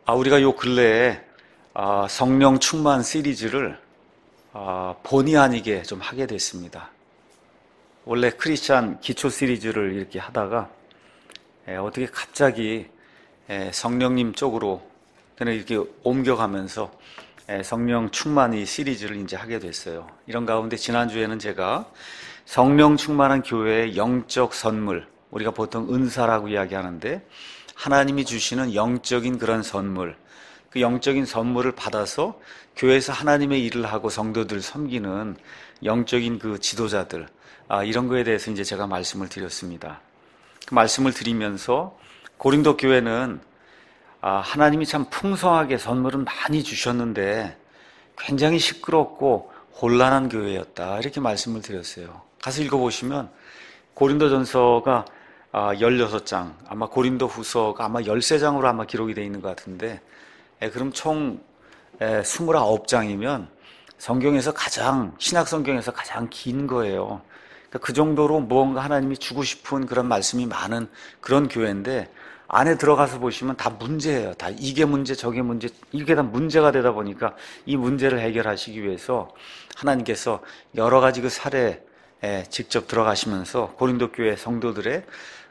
우리가 요 근래에 성령 충만 시리즈를 본의 아니게 좀 하게 됐습니다. 원래 크리스찬 기초 시리즈를 이렇게 하다가 어떻게 갑자기 성령님 쪽으로 이렇게 옮겨가면서 성령 충만 이 시리즈를 이제 하게 됐어요. 이런 가운데 지난주에는 제가 성령 충만한 교회의 영적 선물, 우리가 보통 은사라고 이야기하는데 하나님이 주시는 영적인 그런 선물, 그 영적인 선물을 받아서 교회에서 하나님의 일을 하고 성도들을 섬기는 영적인 그 지도자들, 이런 거에 대해서 이제 제가 말씀을 드렸습니다. 그 말씀을 드리면서 고린도 교회는 하나님이 참 풍성하게 선물은 많이 주셨는데 굉장히 시끄럽고 혼란한 교회였다, 이렇게 말씀을 드렸어요. 가서 읽어보시면 고린도전서가 16장, 아마 고린도후서가 아마 13장으로 아마 기록이 되어 있는 것 같은데, 그럼 총 29장이면 성경에서 신약 성경에서 가장 긴 거예요. 그러니까 그 정도로 무언가 하나님이 주고 싶은 그런 말씀이 많은 그런 교회인데, 안에 들어가서 보시면 다 문제예요. 다 이게 문제, 저게 문제, 이게 다 문제가 되다 보니까 이 문제를 해결하시기 위해서 하나님께서 여러 가지 그 사례에 직접 들어가시면서 고린도 교회 성도들의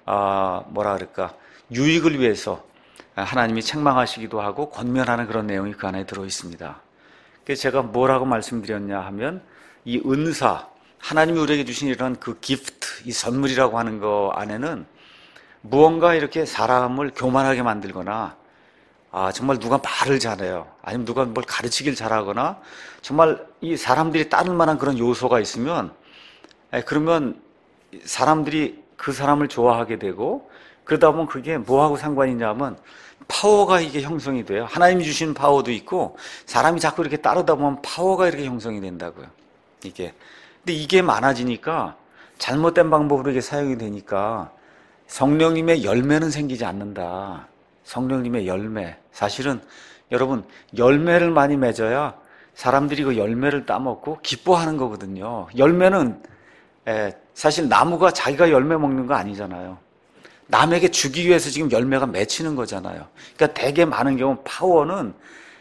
유익을 위해서 하나님이 책망하시기도 하고 권면하는 그런 내용이 그 안에 들어 있습니다. 그래서 제가 뭐라고 말씀드렸냐 하면, 이 은사, 하나님이 우리에게 주신 이런 그 기프트, 이 선물이라고 하는 거 안에는 무언가 이렇게 사람을 교만하게 만들거나, 정말 누가 말을 잘해요, 아니면 누가 뭘 가르치길 잘하거나, 정말 이 사람들이 따를 만한 그런 요소가 있으면, 그러면 사람들이 그 사람을 좋아하게 되고, 그러다 보면 그게 뭐하고 상관이 있냐면 파워가 이게 형성이 돼요. 하나님이 주신 파워도 있고, 사람이 자꾸 이렇게 따르다 보면 파워가 이렇게 형성이 된다고요. 근데 이게 많아지니까 잘못된 방법으로 이게 사용이 되니까 성령님의 열매는 생기지 않는다. 성령님의 열매. 사실은 여러분, 열매를 많이 맺어야 사람들이 그 열매를 따먹고 기뻐하는 거거든요. 열매는 사실 나무가 자기가 열매 먹는 거 아니잖아요. 남에게 주기 위해서 지금 열매가 맺히는 거잖아요. 그러니까 되게 많은 경우 파워는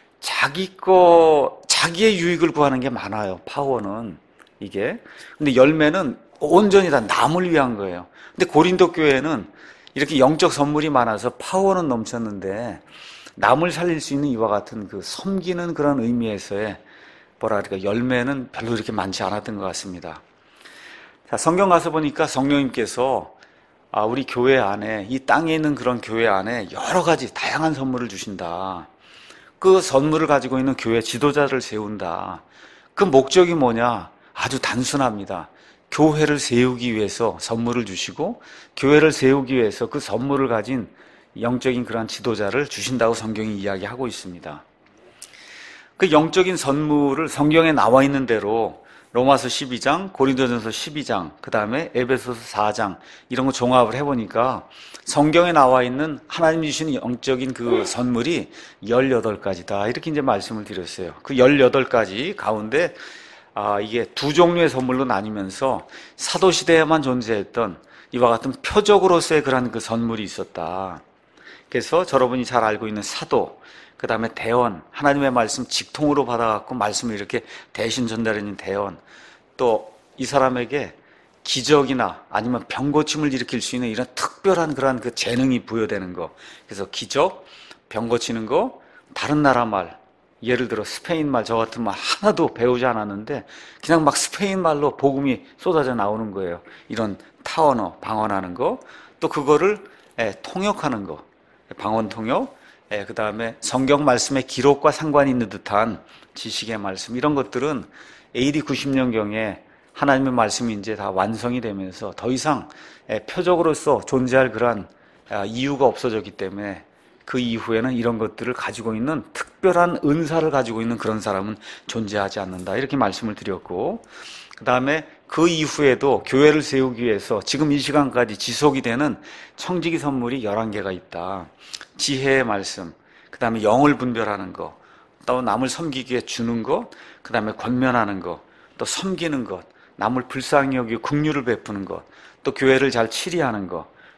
자기의 유익을 구하는 게 많아요. 파워는 이게. 근데 열매는 온전히 다 남을 위한 거예요. 근데 고린도 교회는 이렇게 영적 선물이 많아서 파워는 넘쳤는데 남을 살릴 수 있는 이와 같은 그 섬기는 그런 의미에서의 열매는 별로 이렇게 많지 않았던 것 같습니다. 자, 성경 가서 보니까 성령님께서 우리 교회 안에, 이 땅에 있는 그런 교회 안에 여러 가지 다양한 선물을 주신다. 그 선물을 가지고 있는 교회 지도자를 세운다. 그 목적이 뭐냐? 아주 단순합니다. 교회를 세우기 위해서 선물을 주시고, 교회를 세우기 위해서 그 선물을 가진 영적인 그러한 지도자를 주신다고 성경이 이야기하고 있습니다. 그 영적인 선물을 성경에 나와 있는 대로 로마서 12장, 고린도전서 12장, 그 다음에 에베소서 4장, 이런 거 종합을 해보니까 성경에 나와 있는 하나님이 주신 영적인 그 선물이 18가지다. 이렇게 이제 말씀을 드렸어요. 그 18가지 가운데 이게 두 종류의 선물로 나뉘면서 사도시대에만 존재했던 이와 같은 표적으로서의 그런 그 선물이 있었다. 그래서 여러분이 잘 알고 있는 사도, 그 다음에 대원, 하나님의 말씀 직통으로 받아갖고 말씀을 이렇게 대신 전달하는 대원, 또 이 사람에게 기적이나 아니면 병고침을 일으킬 수 있는 이런 특별한 그러한 그 재능이 부여되는 거. 그래서 기적, 병고치는 거, 다른 나라 말, 예를 들어 스페인 말, 저 같은 말 하나도 배우지 않았는데 그냥 막 스페인 말로 복음이 쏟아져 나오는 거예요. 이런 타언어, 방언하는 거, 또 그거를 통역하는 거, 방언 통역, 그 다음에 성경 말씀의 기록과 상관이 있는 듯한 지식의 말씀, 이런 것들은 AD 90년경에 하나님의 말씀이 이제 다 완성이 되면서 더 이상 표적으로서 존재할 그러한 이유가 없어졌기 때문에 그 이후에는 이런 것들을 가지고 있는 특별한 은사를 가지고 있는 그런 사람은 존재하지 않는다. 이렇게 말씀을 드렸고, 그 다음에 그 이후에도 교회를 세우기 위해서 지금 이 시간까지 지속이 되는 청지기 선물이 11개가 있다. 지혜의 말씀, 그 다음에 영을 분별하는 거, 또 남을 섬기기 위해 주는 것, 그 다음에 권면하는 것, 또 섬기는 것, 남을 불쌍히 여기고 긍휼을 베푸는 것, 또 교회를 잘 치리하는 것,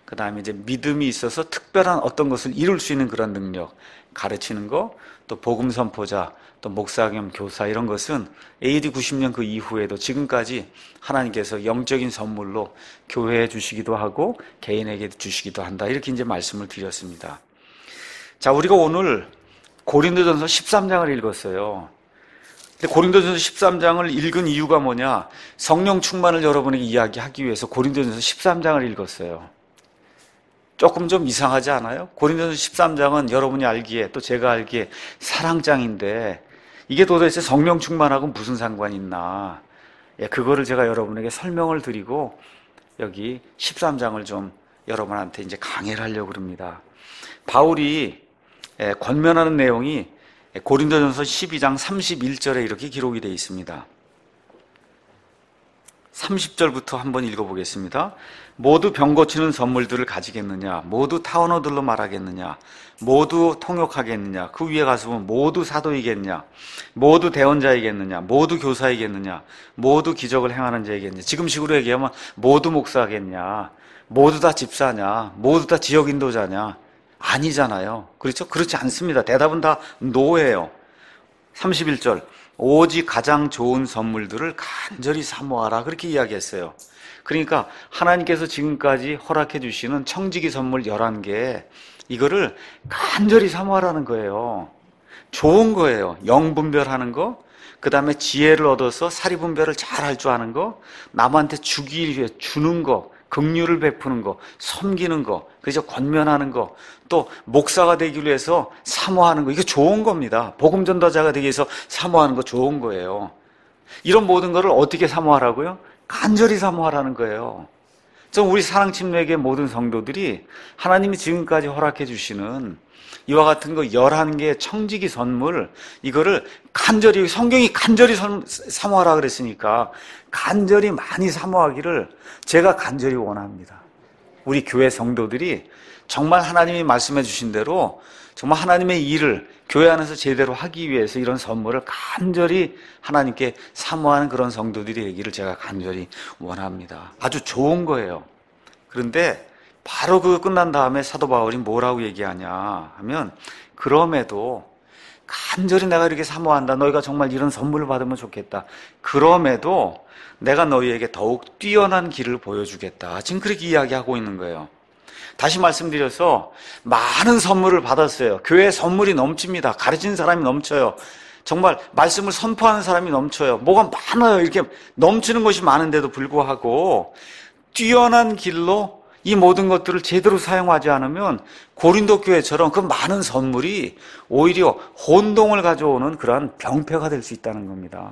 그 다음에 이제 믿음이 있어서 특별한 어떤 것을 이룰 수 있는 그런 능력, 가르치는 거, 또 복음 선포자, 또 목사 겸 교사 이런 것은 AD 90년 그 이후에도 지금까지 하나님께서 영적인 선물로 교회에 주시기도 하고 개인에게 주시기도 한다. 이렇게 이제 말씀을 드렸습니다. 자, 우리가 오늘 고린도전서 13장을 읽었어요. 근데 고린도전서 13장을 읽은 이유가 뭐냐? 성령 충만을 여러분에게 이야기하기 위해서 고린도전서 13장을 읽었어요. 조금 좀 이상하지 않아요? 고린도전서 13장은 여러분이 알기에 또 제가 알기에 사랑장인데 이게 도대체 성령 충만하고 무슨 상관이 있나? 예, 그거를 제가 여러분에게 설명을 드리고 여기 13장을 좀 여러분한테 이제 강해를 하려고 합니다. 바울이 권면하는 내용이 고린도전서 12장 31절에 이렇게 기록이 되어 있습니다. 30절부터 한번 읽어보겠습니다. 모두 병 고치는 선물들을 가지겠느냐? 모두 타언어들로 말하겠느냐? 모두 통역하겠느냐? 그 위에 가서 보면 모두 사도이겠냐? 모두 대언자이겠느냐? 모두 교사이겠느냐? 모두 기적을 행하는 자이겠느냐? 지금식으로 얘기하면 모두 목사겠냐? 모두 다 집사냐? 모두 다 지역 인도자냐? 아니잖아요. 그렇죠? 그렇지 않습니다. 대답은 다 노예요. 31절 오직 가장 좋은 선물들을 간절히 사모하라 그렇게 이야기했어요. 그러니까 하나님께서 지금까지 허락해 주시는 청지기 선물 11개 이거를 간절히 사모하라는 거예요. 좋은 거예요. 영분별하는 거, 그 다음에 지혜를 얻어서 사리분별을 잘 할 줄 아는 거, 남한테 주기 위해 주는 거, 긍휼을 베푸는 거, 섬기는 거, 그래서 권면하는 거, 또 목사가 되기 위해서 사모하는 거, 이거 좋은 겁니다. 복음 전도자가 되기 위해서 사모하는 거 좋은 거예요. 이런 모든 거를 어떻게 사모하라고요? 간절히 사모하라는 거예요. 우리 사랑침례교회 모든 성도들이 하나님이 지금까지 허락해 주시는 이와 같은 거 11개의 청지기 선물, 이거를 간절히, 성경이 간절히 사모하라 그랬으니까 간절히 많이 사모하기를 제가 간절히 원합니다. 우리 교회 성도들이 정말 하나님이 말씀해 주신 대로 정말 하나님의 일을 교회 안에서 제대로 하기 위해서 이런 선물을 간절히 하나님께 사모하는 그런 성도들이 되기를 제가 간절히 원합니다. 아주 좋은 거예요. 그런데 바로 그 끝난 다음에 사도 바울이 뭐라고 얘기하냐 하면, 그럼에도 간절히 내가 이렇게 사모한다. 너희가 정말 이런 선물을 받으면 좋겠다. 그럼에도 내가 너희에게 더욱 뛰어난 길을 보여주겠다. 지금 그렇게 이야기하고 있는 거예요. 다시 말씀드려서 많은 선물을 받았어요. 교회에 선물이 넘칩니다. 가르치는 사람이 넘쳐요. 정말 말씀을 선포하는 사람이 넘쳐요. 뭐가 많아요. 이렇게 넘치는 것이 많은데도 불구하고 뛰어난 길로 이 모든 것들을 제대로 사용하지 않으면 고린도 교회처럼 그 많은 선물이 오히려 혼동을 가져오는 그러한 병폐가 될 수 있다는 겁니다.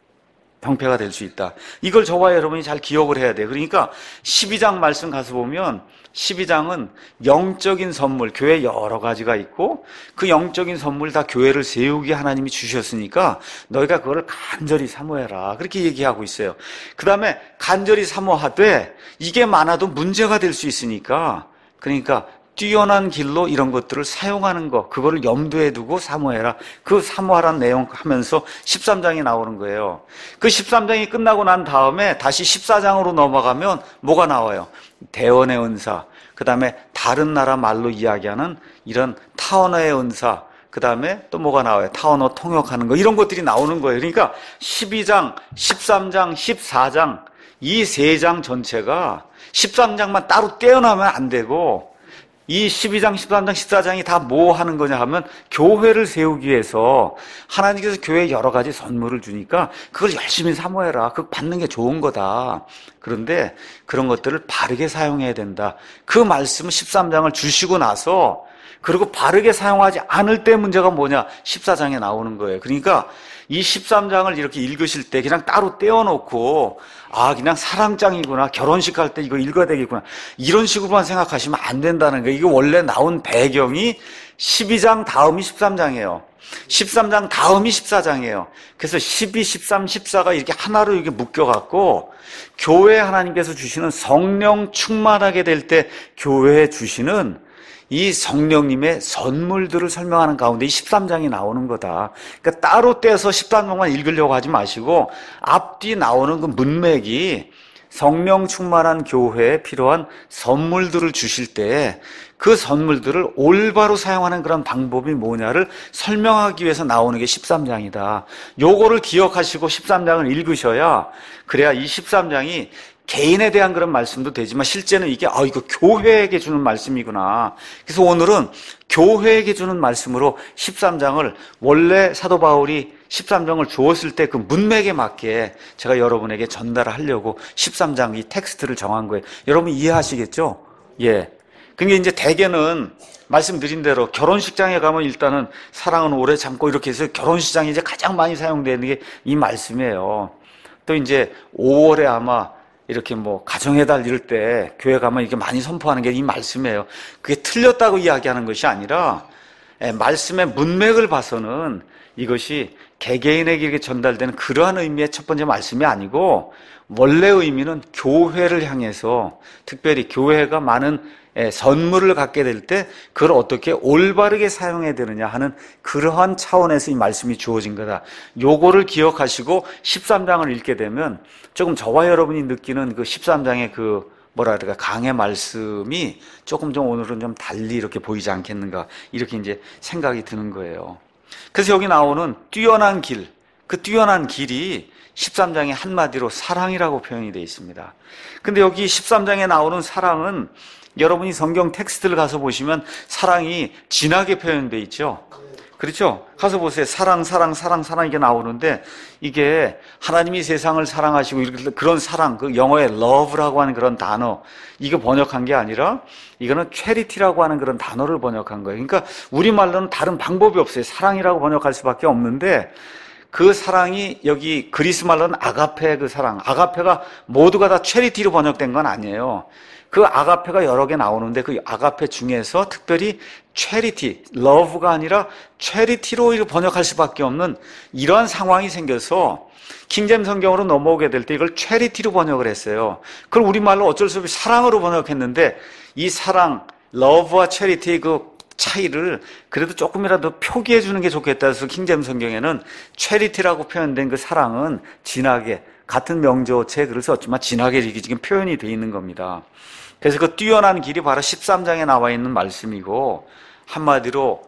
병폐가 될 수 있다. 이걸 저와 여러분이 잘 기억을 해야 돼요. 그러니까 12장 말씀 가서 보면 12장은 영적인 선물, 교회 여러 가지가 있고 그 영적인 선물 다 교회를 세우기 하나님이 주셨으니까 너희가 그걸 간절히 사모해라. 그렇게 얘기하고 있어요. 그 다음에 간절히 사모하되 이게 많아도 문제가 될 수 있으니까, 그러니까 뛰어난 길로 이런 것들을 사용하는 거, 그거를 염두에 두고 사모해라. 그 사모하라는 내용 하면서 13장이 나오는 거예요. 그 13장이 끝나고 난 다음에 다시 14장으로 넘어가면 뭐가 나와요? 대언의 은사, 그 다음에 다른 나라 말로 이야기하는 이런 타언어의 은사, 그 다음에 또 뭐가 나와요? 타언어 통역하는 거, 이런 것들이 나오는 거예요. 그러니까 12장, 13장, 14장 이 세 장 전체가 13장만 따로 떼어나면 안 되고, 이 12장, 13장, 14장이 다 뭐 하는 거냐 하면 교회를 세우기 위해서 하나님께서 교회에 여러 가지 선물을 주니까 그걸 열심히 사모해라. 그거 받는 게 좋은 거다. 그런데 그런 것들을 바르게 사용해야 된다. 그 말씀은 13장을 주시고 나서, 그리고 바르게 사용하지 않을 때 문제가 뭐냐? 14장에 나오는 거예요. 그러니까 이 13장을 이렇게 읽으실 때 그냥 따로 떼어놓고, 아, 그냥 사랑장이구나, 결혼식 할 때 이거 읽어야 되겠구나, 이런 식으로만 생각하시면 안 된다는 거예요. 이게 원래 나온 배경이 12장 다음이 13장이에요. 13장 다음이 14장이에요. 그래서 12, 13, 14가 이렇게 하나로 이렇게 묶여갖고 교회 하나님께서 주시는 성령 충만하게 될 때 교회에 주시는 이 성령님의 선물들을 설명하는 가운데 이 13장이 나오는 거다. 그러니까 따로 떼서 13장만 읽으려고 하지 마시고 앞뒤 나오는 그 문맥이 성령 충만한 교회에 필요한 선물들을 주실 때 그 선물들을 올바로 사용하는 그런 방법이 뭐냐를 설명하기 위해서 나오는 게 13장이다. 요거를 기억하시고 13장을 읽으셔야, 그래야 이 13장이 개인에 대한 그런 말씀도 되지만 실제는 이게 이거 교회에게 주는 말씀이구나. 그래서 오늘은 교회에게 주는 말씀으로 13장을, 원래 사도 바울이 13장을 주었을 때 그 문맥에 맞게 제가 여러분에게 전달을 하려고 13장 이 텍스트를 정한 거예요. 여러분 이해하시겠죠? 예. 그게 이제 대개는 말씀드린 대로 결혼식장에 가면 일단은 사랑은 오래 참고 이렇게 해서 결혼식장에 이제 가장 많이 사용되는 게 이 말씀이에요. 또 이제 5월에 아마 이렇게 뭐 가정의 달 이럴 때 교회 가면 이렇게 많이 선포하는 게 이 말씀이에요. 그게 틀렸다고 이야기하는 것이 아니라 말씀의 문맥을 봐서는 이것이 개개인에게 이렇게 전달되는 그러한 의미의 첫 번째 말씀이 아니고, 원래 의미는 교회를 향해서, 특별히 교회가 많은 선물을 갖게 될 때 그걸 어떻게 올바르게 사용해야 되느냐 하는 그러한 차원에서 이 말씀이 주어진 거다. 요거를 기억하시고 13장을 읽게 되면 조금 저와 여러분이 느끼는 그 13장의 그 뭐랄까 강의 말씀이 조금 좀 오늘은 좀 달리 이렇게 보이지 않겠는가, 이렇게 이제 생각이 드는 거예요. 그래서 여기 나오는 뛰어난 길, 그 뛰어난 길이 13장에 한마디로 사랑이라고 표현이 되어 있습니다. 근데 여기 13장에 나오는 사랑은 여러분이 성경 텍스트를 가서 보시면 사랑이 진하게 표현되어 있죠. 그렇죠? 가서 보세요. 사랑, 사랑, 사랑, 사랑 이게 나오는데, 이게 하나님이 세상을 사랑하시고 이렇게 그런 사랑, 그 영어의 love라고 하는 그런 단어, 이거 번역한 게 아니라 이거는 charity라고 하는 그런 단어를 번역한 거예요. 그러니까 우리말로는 다른 방법이 없어요. 사랑이라고 번역할 수밖에 없는데, 그 사랑이 여기 그리스 말로는 아가페, 그 사랑, 아가페가 모두가 다 charity로 번역된 건 아니에요. 그 아가페가 여러 개 나오는데 그 아가페 중에서 특별히 charity, love가 아니라 charity로 번역할 수밖에 없는 이러한 상황이 생겨서 킹제임스 성경으로 넘어오게 될 때 이걸 charity로 번역을 했어요. 그걸 우리말로 어쩔 수 없이 사랑으로 번역했는데, 이 사랑, love와 charity의 그 차이를 그래도 조금이라도 표기해 주는 게 좋겠다 해서 킹제임스 성경에는 charity라고 표현된 그 사랑은 진하게, 같은 명조체 글을 썼지만 진하게 이렇게 지금 표현이 되어 있는 겁니다. 그래서 그 뛰어난 길이 바로 13장에 나와 있는 말씀이고, 한마디로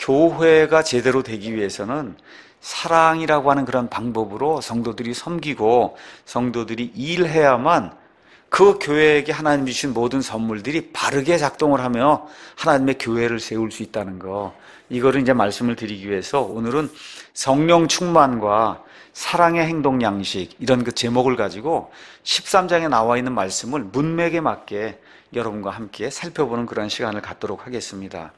교회가 제대로 되기 위해서는 사랑이라고 하는 그런 방법으로 성도들이 섬기고 성도들이 일해야만 그 교회에게 하나님이 주신 모든 선물들이 바르게 작동을 하며 하나님의 교회를 세울 수 있다는 거, 이거를 이제 말씀을 드리기 위해서 오늘은 성령 충만과 사랑의 행동 양식, 이런 그 제목을 가지고 13장에 나와 있는 말씀을 문맥에 맞게 여러분과 함께 살펴보는 그런 시간을 갖도록 하겠습니다.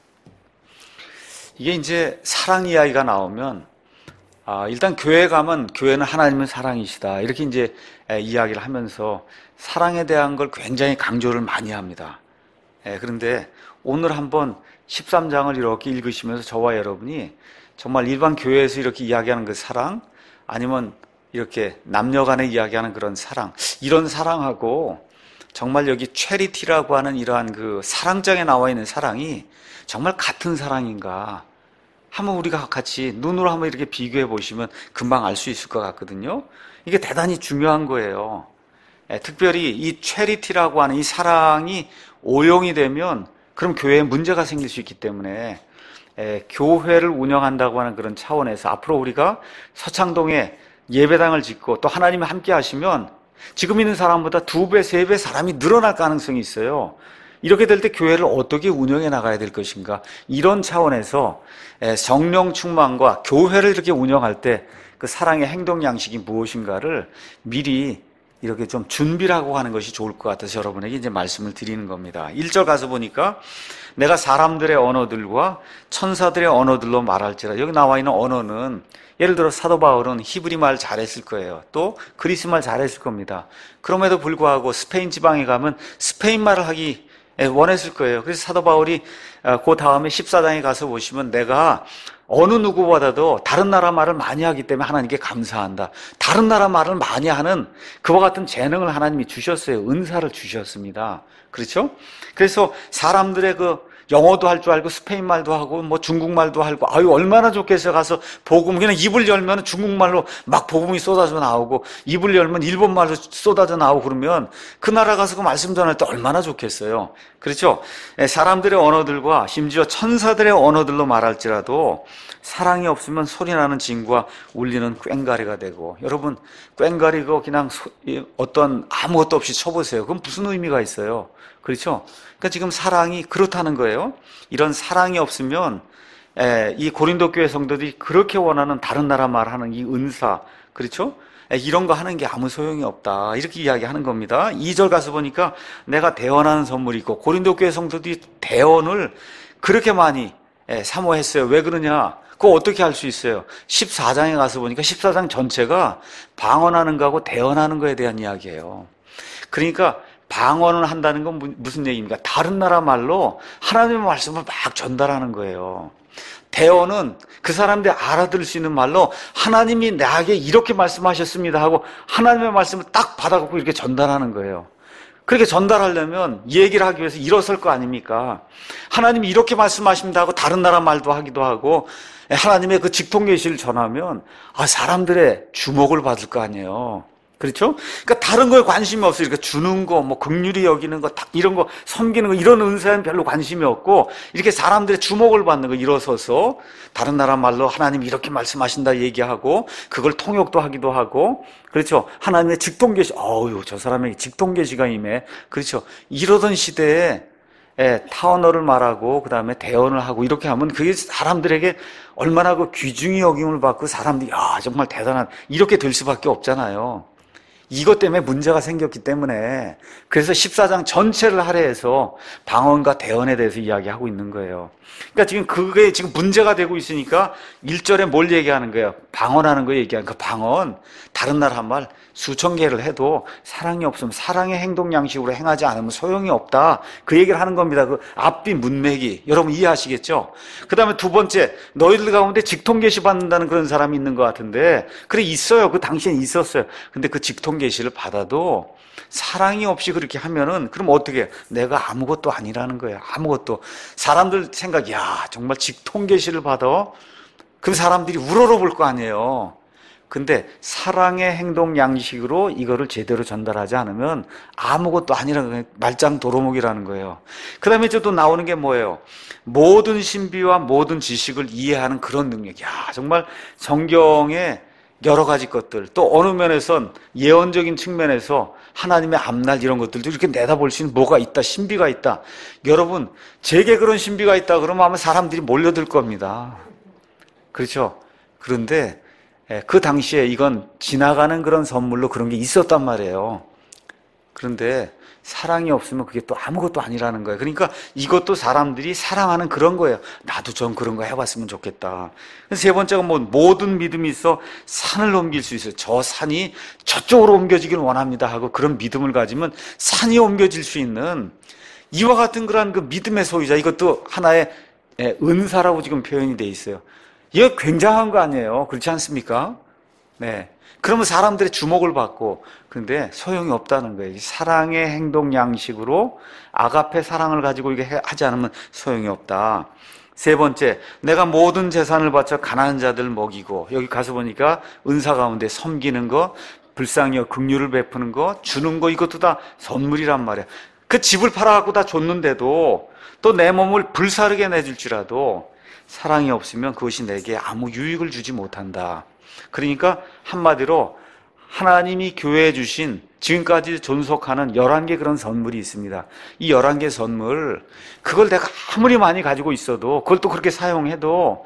이게 이제 사랑 이야기가 나오면 일단 교회에 가면 교회는 하나님의 사랑이시다, 이렇게 이제 이야기를 하면서 사랑에 대한 걸 굉장히 강조를 많이 합니다. 그런데 오늘 한번 13장을 이렇게 읽으시면서 저와 여러분이 정말 일반 교회에서 이렇게 이야기하는 그 사랑, 아니면 이렇게 남녀 간에 이야기하는 그런 사랑, 이런 사랑하고 정말 여기 charity라고 하는 이러한 그 사랑장에 나와 있는 사랑이 정말 같은 사랑인가 한번 우리가 같이 눈으로 한번 이렇게 비교해 보시면 금방 알 수 있을 것 같거든요. 이게 대단히 중요한 거예요. 특별히 이 charity라고 하는 이 사랑이 오용이 되면 그럼 교회에 문제가 생길 수 있기 때문에 교회를 운영한다고 하는 그런 차원에서 앞으로 우리가 서창동에 예배당을 짓고 또 하나님이 함께 하시면 지금 있는 사람보다 2배, 3배 사람이 늘어날 가능성이 있어요. 이렇게 될 때 교회를 어떻게 운영해 나가야 될 것인가, 이런 차원에서 성령 충만과 교회를 이렇게 운영할 때 그 사랑의 행동 양식이 무엇인가를 미리 이렇게 좀 준비를 하고 하는 것이 좋을 것 같아서 여러분에게 이제 말씀을 드리는 겁니다. 1절 가서 보니까 내가 사람들의 언어들과 천사들의 언어들로 말할지라, 여기 나와 있는 언어는 예를 들어 사도 바울은 히브리 말 잘했을 거예요. 또 그리스 말 잘했을 겁니다. 그럼에도 불구하고 스페인 지방에 가면 스페인 말을 하기 원했을 거예요. 그래서 사도 바울이 그 다음에 14장에 가서 보시면 내가 어느 누구보다도 다른 나라 말을 많이 하기 때문에 하나님께 감사한다, 다른 나라 말을 많이 하는 그와 같은 재능을 하나님이 주셨어요. 은사를 주셨습니다. 그렇죠? 그래서 사람들의 그 영어도 할 줄 알고 스페인 말도 하고 뭐 중국말도 알고 아유 얼마나 좋겠어. 가서 복음 그냥 입을 열면 중국말로 막 복음이 쏟아져 나오고 입을 열면 일본말로 쏟아져 나오고 그러면 그 나라 가서 그 말씀 전할 때 얼마나 좋겠어요. 그렇죠? 사람들의 언어들과 심지어 천사들의 언어들로 말할지라도 사랑이 없으면 소리나는 징과 울리는 꽹과리가 되고, 여러분 꽹과리고 그냥 어떤 아무것도 없이 쳐보세요. 그럼 무슨 의미가 있어요? 그렇죠? 그러니까 지금 사랑이 그렇다는 거예요. 이런 사랑이 없으면 이 고린도 교회 성도들이 그렇게 원하는 다른 나라 말하는 이 은사, 그렇죠? 이런 거 하는 게 아무 소용이 없다, 이렇게 이야기하는 겁니다. 2절 가서 보니까 내가 대언하는 선물이 있고, 고린도 교회 성도들이 대언을 그렇게 많이 사모했어요. 왜 그러냐? 그거 어떻게 할 수 있어요? 14장에 가서 보니까 14장 전체가 방언하는 거하고 대언하는 거에 대한 이야기예요. 그러니까 방언을 한다는 건 무슨 얘기입니까? 다른 나라 말로 하나님의 말씀을 막 전달하는 거예요. 대언은 그 사람들이 알아들을 수 있는 말로 하나님이 나에게 이렇게 말씀하셨습니다 하고 하나님의 말씀을 딱 받아갖고 이렇게 전달하는 거예요. 그렇게 전달하려면 얘기를 하기 위해서 일어설 거 아닙니까? 하나님이 이렇게 말씀하십니다 하고 다른 나라 말도 하기도 하고 하나님의 그 직통계시를 전하면 사람들의 주목을 받을 거 아니에요. 그렇죠? 그러니까 다른 거에 관심이 없어요. 이렇게 주는 거, 뭐 긍휼히 여기는 거, 이런 거, 섬기는 거, 이런 은사에는 별로 관심이 없고, 이렇게 사람들의 주목을 받는 거, 일어서서 다른 나라 말로 하나님 이렇게 말씀하신다 얘기하고, 그걸 통역도 하기도 하고, 그렇죠? 하나님의 직통계시, 저 사람에게 직통계시가 임해. 그렇죠? 이러던 시대에 타언어를 말하고 그 다음에 대언을 하고 이렇게 하면 그게 사람들에게 얼마나 그 귀중히 여김을 받고 사람들이 정말 대단한, 이렇게 될 수밖에 없잖아요. 이것 때문에 문제가 생겼기 때문에 그래서 14장 전체를 할애해서 방언과 대언에 대해서 이야기하고 있는 거예요. 그러니까 지금 그게 지금 문제가 되고 있으니까 1절에 뭘 얘기하는 거예요? 방언하는 거 얘기하는 그 방언, 다른 나라 말 수천 개를 해도 사랑이 없으면, 사랑의 행동 양식으로 행하지 않으면 소용이 없다, 그 얘기를 하는 겁니다. 그 앞뒤 문맥이 여러분 이해하시겠죠? 그 다음에 두 번째, 너희들 가운데 직통계시 받는다는 그런 사람이 있는 것 같은데, 그래 있어요. 그 당시엔 있었어요. 근데 그 직통계시를 받아도 사랑이 없이 그렇게 하면은 그럼 어떻게 해요? 내가 아무것도 아니라는 거예요. 아무것도. 사람들 생각, 정말 직통계시를 받아? 그럼 사람들이 우러러 볼 거 아니에요. 근데 사랑의 행동 양식으로 이거를 제대로 전달하지 않으면 아무것도 아니라는 거예요. 말짱 도루묵이라는 거예요. 그 다음에 또 나오는 게 뭐예요? 모든 신비와 모든 지식을 이해하는 그런 능력. 정말 성경의 여러 가지 것들, 또 어느 면에선 예언적인 측면에서 하나님의 앞날 이런 것들도 이렇게 내다볼 수 있는 뭐가 있다, 신비가 있다. 여러분, 제게 그런 신비가 있다 그러면 아마 사람들이 몰려들 겁니다. 그렇죠? 그런데 그 당시에 이건 지나가는 그런 선물로 그런 게 있었단 말이에요. 그런데 사랑이 없으면 그게 또 아무것도 아니라는 거예요. 그러니까 이것도 사람들이 사랑하는 그런 거예요. 나도 좀 그런 거 해봤으면 좋겠다. 세 번째가 모든 믿음이 있어 산을 옮길 수 있어요. 저 산이 저쪽으로 옮겨지길 원합니다 하고 그런 믿음을 가지면 산이 옮겨질 수 있는 이와 같은 그런 그 믿음의 소유자, 이것도 하나의 은사라고 지금 표현이 돼 있어요. 이거 굉장한 거 아니에요? 그렇지 않습니까? 네. 그러면 사람들의 주목을 받고, 그런데 소용이 없다는 거예요. 사랑의 행동 양식으로 아가페 사랑을 가지고 이게 하지 않으면 소용이 없다. 세 번째, 내가 모든 재산을 바쳐 가난한 자들 먹이고, 여기 가서 보니까 은사 가운데 섬기는 거, 불쌍히 긍휼을 베푸는 거, 주는 거, 이것도 다 선물이란 말이에요. 그 집을 팔아갖고 다 줬는데도 또 내 몸을 불사르게 내줄지라도 사랑이 없으면 그것이 내게 아무 유익을 주지 못한다. 그러니까 한마디로 하나님이 교회에 주신 지금까지 존속하는 11개 그런 선물이 있습니다. 이 11개 선물, 그걸 내가 아무리 많이 가지고 있어도, 그걸 또 그렇게 사용해도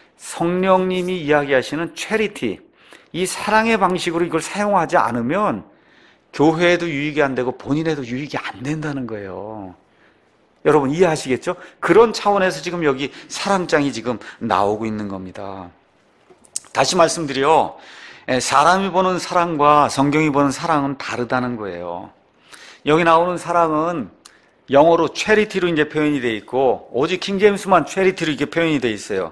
성령님이 이야기하시는 체리티, 이 사랑의 방식으로 이걸 사용하지 않으면 교회에도 유익이 안 되고 본인에도 유익이 안 된다는 거예요. 여러분 이해하시겠죠? 그런 차원에서 지금 여기 사랑장이 지금 나오고 있는 겁니다. 다시 말씀드려, 사람이 보는 사랑과 성경이 보는 사랑은 다르다는 거예요. 여기 나오는 사랑은 영어로 charity로 이제 표현이 되어 있고, 오직 킹제임스만 charity로 이렇게 표현이 되어 있어요.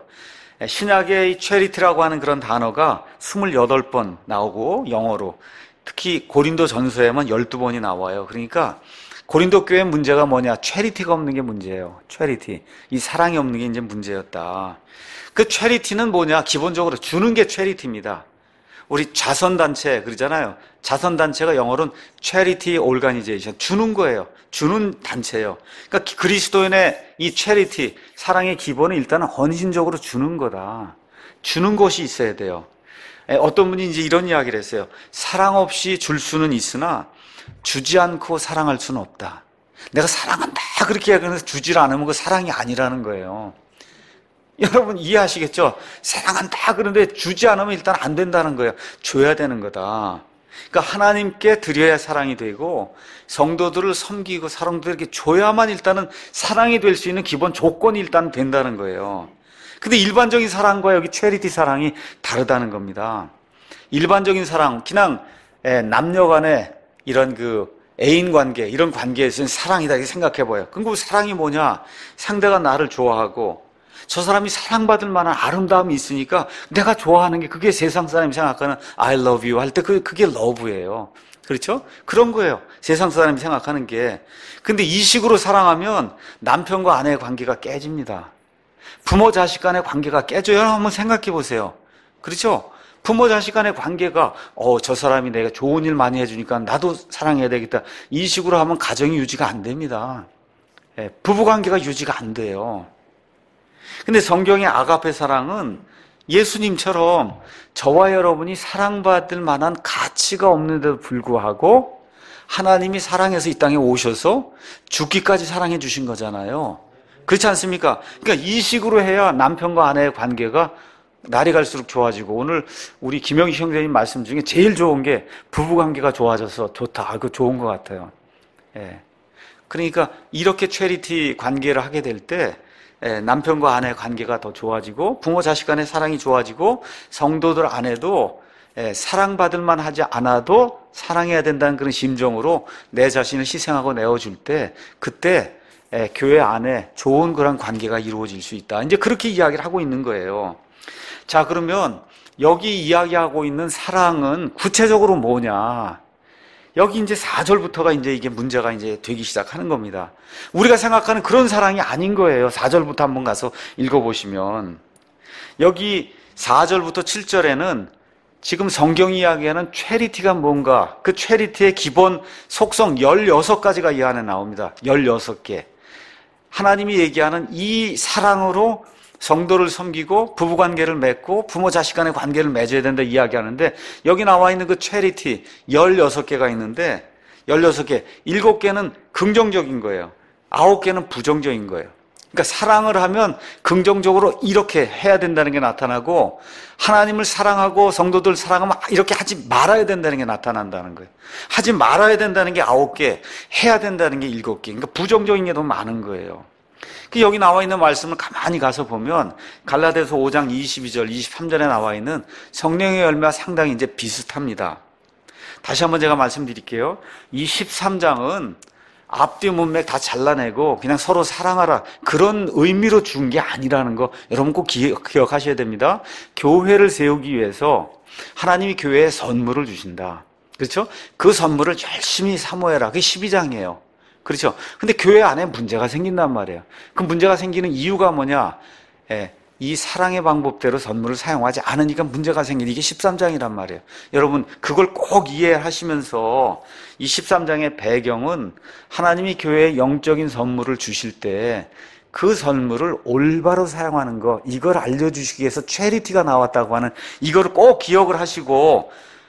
신약의 이 charity라고 하는 그런 단어가 28번 나오고, 영어로. 특히 고린도 전서에만 12번이 나와요. 그러니까 고린도 교회 문제가 뭐냐? 체리티가 없는 게 문제예요. 체리티. 이 사랑이 없는 게 이제 문제였다. 그 체리티는 뭐냐? 기본적으로 주는 게 체리티입니다. 우리 자선단체 그러잖아요. 자선단체가 영어로는 Charity Organization, 주는 거예요. 주는 단체예요. 그러니까 그리스도인의 이 체리티, 사랑의 기본은 일단은 헌신적으로 주는 거다. 주는 것이 있어야 돼요. 어떤 분이 이제 이런 이야기를 했어요. 사랑 없이 줄 수는 있으나 주지 않고 사랑할 수는 없다. 내가 사랑한다 그렇게 이야기해서 주질 않으면 그 사랑이 아니라는 거예요. 여러분 이해하시겠죠? 사랑한다 그런데 주지 않으면 일단 안 된다는 거예요. 줘야 되는 거다. 그러니까 하나님께 드려야 사랑이 되고 성도들을 섬기고 사람들에게 줘야만 일단은 사랑이 될 수 있는 기본 조건이 일단 된다는 거예요. 근데 일반적인 사랑과 여기 체리티 사랑이 다르다는 겁니다. 일반적인 사랑, 그냥 남녀 간의 이런 그 애인 관계, 이런 관계에서는 사랑이다 이렇게 생각해 봐요. 그럼 사랑이 뭐냐? 상대가 나를 좋아하고 저 사람이 사랑받을 만한 아름다움이 있으니까 내가 좋아하는 게 그게 세상 사람이 생각하는 I love you 할 때 그게 러브예요. 그렇죠? 그런 거예요. 세상 사람이 생각하는 게. 근데 이 식으로 사랑하면 남편과 아내의 관계가 깨집니다. 부모 자식 간의 관계가 깨져요. 한번 생각해 보세요. 그렇죠? 부모 자식 간의 관계가 저 사람이 내가 좋은 일 많이 해주니까 나도 사랑해야 되겠다. 이 식으로 하면 가정이 유지가 안 됩니다. 부부 관계가 유지가 안 돼요. 근데 성경의 아가페 사랑은 예수님처럼 저와 여러분이 사랑받을 만한 가치가 없는데도 불구하고 하나님이 사랑해서 이 땅에 오셔서 죽기까지 사랑해 주신 거잖아요. 그렇지 않습니까? 그러니까 이 식으로 해야 남편과 아내의 관계가 날이 갈수록 좋아지고, 오늘 우리 김영희 형제님 말씀 중에 제일 좋은 게 부부관계가 좋아져서 좋다. 그거 좋은 것 같아요. 예. 그러니까 이렇게 체리티 관계를 하게 될 때 남편과 아내의 관계가 더 좋아지고 부모 자식 간의 사랑이 좋아지고 성도들 안에도 사랑받을 만하지 않아도 사랑해야 된다는 그런 심정으로 내 자신을 희생하고 내어줄 때 그때 교회 안에 좋은 그런 관계가 이루어질 수 있다. 이제 그렇게 이야기를 하고 있는 거예요. 자, 그러면 여기 이야기하고 있는 사랑은 구체적으로 뭐냐? 여기 이제 4절부터가 이제 이게 문제가 이제 되기 시작하는 겁니다. 우리가 생각하는 그런 사랑이 아닌 거예요. 4절부터 한번 가서 읽어보시면 여기 4절부터 7절에는 지금 성경이 이야기하는 체리티가 뭔가, 그 체리티의 기본 속성 16가지가 이 안에 나옵니다. 16개. 하나님이 얘기하는 이 사랑으로 성도를 섬기고 부부관계를 맺고 부모 자식 간의 관계를 맺어야 된다 이야기하는데, 여기 나와 있는 그 체리티 16개가 있는데 16개, 7개는 긍정적인 거예요. 9개는 부정적인 거예요. 그러니까 사랑을 하면 긍정적으로 이렇게 해야 된다는 게 나타나고, 하나님을 사랑하고 성도들 사랑하면 이렇게 하지 말아야 된다는 게 나타난다는 거예요. 하지 말아야 된다는 게 9개, 해야 된다는 게 7개. 그러니까 부정적인 게 더 많은 거예요. 여기 나와 있는 말씀을 가만히 가서 보면 갈라디아서 5장 22절, 23절에 나와 있는 성령의 열매와 상당히 이제 비슷합니다. 다시 한번 제가 말씀드릴게요. 이 13장은 앞뒤 문맥 다 잘라내고 그냥 서로 사랑하라 그런 의미로 준 게 아니라는 거 여러분 꼭 기억하셔야 됩니다. 교회를 세우기 위해서 하나님이 교회에 선물을 주신다. 그렇죠? 그 선물을 열심히 사모해라. 그게 12장이에요. 그렇죠? 근데 교회 안에 문제가 생긴단 말이에요. 그 문제가 생기는 이유가 뭐냐? 이 사랑의 방법대로 선물을 사용하지 않으니까 문제가 생기는 이게 13장이란 말이에요. 여러분 그걸 꼭 이해하시면서 이 13장의 배경은 하나님이 교회에 영적인 선물을 주실 때 그 선물을 올바로 사용하는 거, 이걸 알려주시기 위해서 체리티가 나왔다고 하는 이거를 꼭 기억을 하시고,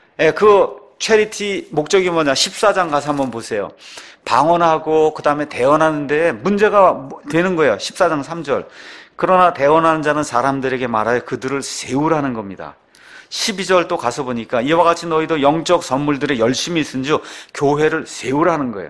그 체리티 목적이 뭐냐? 14장 가서 한번 보세요. 방언하고 그 다음에 대언하는데 문제가 되는 거예요. 14장 3절. 그러나 대언하는 자는 사람들에게 말하여 그들을 세우라는 겁니다. 12절 또 가서 보니까 이와 같이 너희도 영적 선물들에 열심히 있은즉 교회를 세우라는 거예요.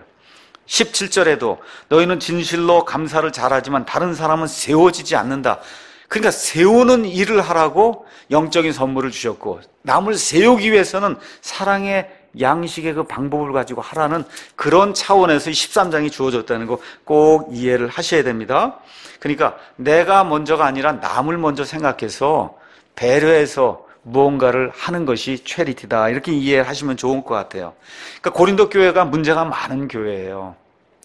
17절에도 너희는 진실로 감사를 잘하지만 다른 사람은 세워지지 않는다. 그러니까 세우는 일을 하라고 영적인 선물을 주셨고, 남을 세우기 위해서는 사랑의 양식의 그 방법을 가지고 하라는 그런 차원에서 13장이 주어졌다는 거 꼭 이해를 하셔야 됩니다. 그러니까 내가 먼저가 아니라 남을 먼저 생각해서 배려해서 무언가를 하는 것이 체리티다. 이렇게 이해하시면 좋을 것 같아요. 그러니까 고린도 교회가 문제가 많은 교회예요.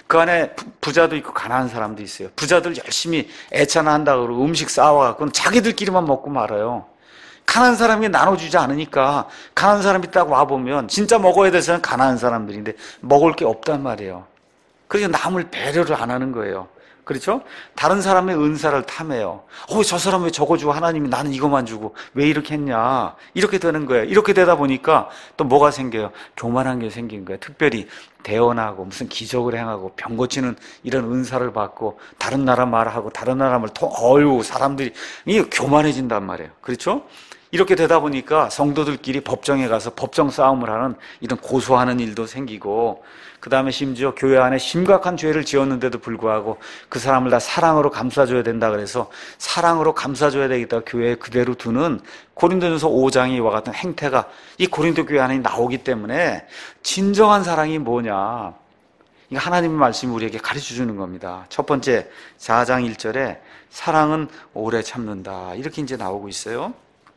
그 안에 부자도 있고 가난한 사람도 있어요. 부자들 열심히 애차나 한다고 그러고 음식 쌓아와갖고는 자기들끼리만 먹고 말아요. 가난한 사람이 나눠주지 않으니까 가난한 사람이 딱 와보면 진짜 먹어야 될 사람은 가난한 사람들인데 먹을 게 없단 말이에요. 그래서 남을 배려를 안 하는 거예요. 그렇죠? 다른 사람의 은사를 탐해요. 저 사람 왜 저거 주고 하나님이 나는 이것만 주고 왜 이렇게 했냐. 이렇게 되는 거예요. 이렇게 되다 보니까 또 뭐가 생겨요? 교만한 게 생긴 거예요. 특별히 대언하고 무슨 기적을 행하고 병 고치는 이런 은사를 받고 다른 나라 말하고 다른 나라 말 사람들이 교만해진단 말이에요. 그렇죠? 이렇게 되다 보니까 성도들끼리 법정에 가서 법정 싸움을 하는 이런 고소하는 일도 생기고, 그 다음에 심지어 교회 안에 심각한 죄를 지었는데도 불구하고 그 사람을 다 사랑으로 감싸줘야 된다 그래서 사랑으로 감싸줘야 되겠다 교회에 그대로 두는 고린도전서 5장의 이와 같은 행태가 이 고린도 교회 안에 나오기 때문에 진정한 사랑이 뭐냐, 이거 하나님의 말씀이 우리에게 가르쳐 주는 겁니다. 첫 번째 4장 1절에 사랑은 오래 참는다, 이렇게 이제 나오고 있어요.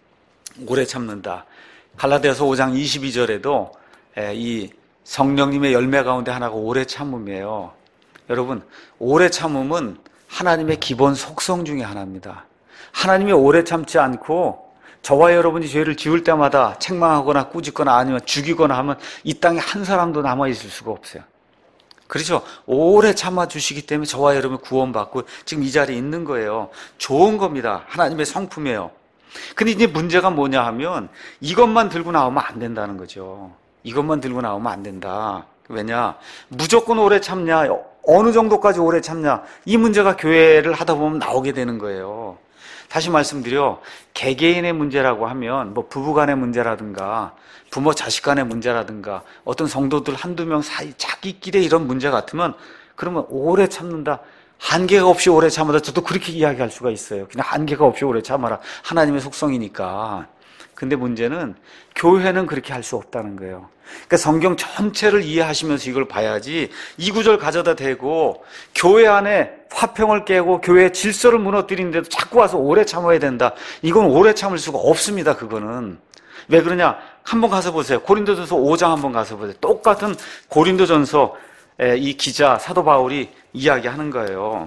오래 참는다. 갈라디아서 5장 22절에도 이 성령님의 열매 가운데 하나가 오래 참음이에요. 여러분, 오래 참음은 하나님의 기본 속성 중에 하나입니다. 하나님이 오래 참지 않고 저와 여러분이 죄를 지을 때마다 책망하거나 꾸짖거나 아니면 죽이거나 하면 이 땅에 한 사람도 남아있을 수가 없어요. 그렇죠? 오래 참아주시기 때문에 저와 여러분 구원받고 지금 이 자리에 있는 거예요. 좋은 겁니다. 하나님의 성품이에요. 근데 이제 문제가 뭐냐 하면 이것만 들고 나오면 안 된다는 거죠. 이것만 들고 나오면 안 된다. 왜냐? 무조건 오래 참냐? 어느 정도까지 오래 참냐? 이 문제가 교회를 하다 보면 나오게 되는 거예요. 다시 말씀드려, 개개인의 문제라고 하면 뭐 부부간의 문제라든가 부모 자식 간의 문제라든가 어떤 성도들 한두 명 사이 자기끼리 이런 문제 같으면 그러면 오래 참는다, 한계가 없이 오래 참아라, 저도 그렇게 이야기할 수가 있어요. 그냥 한계가 없이 오래 참아라, 하나님의 속성이니까. 근데 문제는 교회는 그렇게 할 수 없다는 거예요. 그러니까 성경 전체를 이해하시면서 이걸 봐야지 이 구절 가져다 대고 교회 안에 화평을 깨고 교회의 질서를 무너뜨리는데도 자꾸 와서 오래 참아야 된다, 이건 오래 참을 수가 없습니다. 그거는 왜 그러냐, 한번 가서 보세요. 고린도전서 5장 한번 가서 보세요. 똑같은 고린도전서 이 기자 사도 바울이 이야기하는 거예요.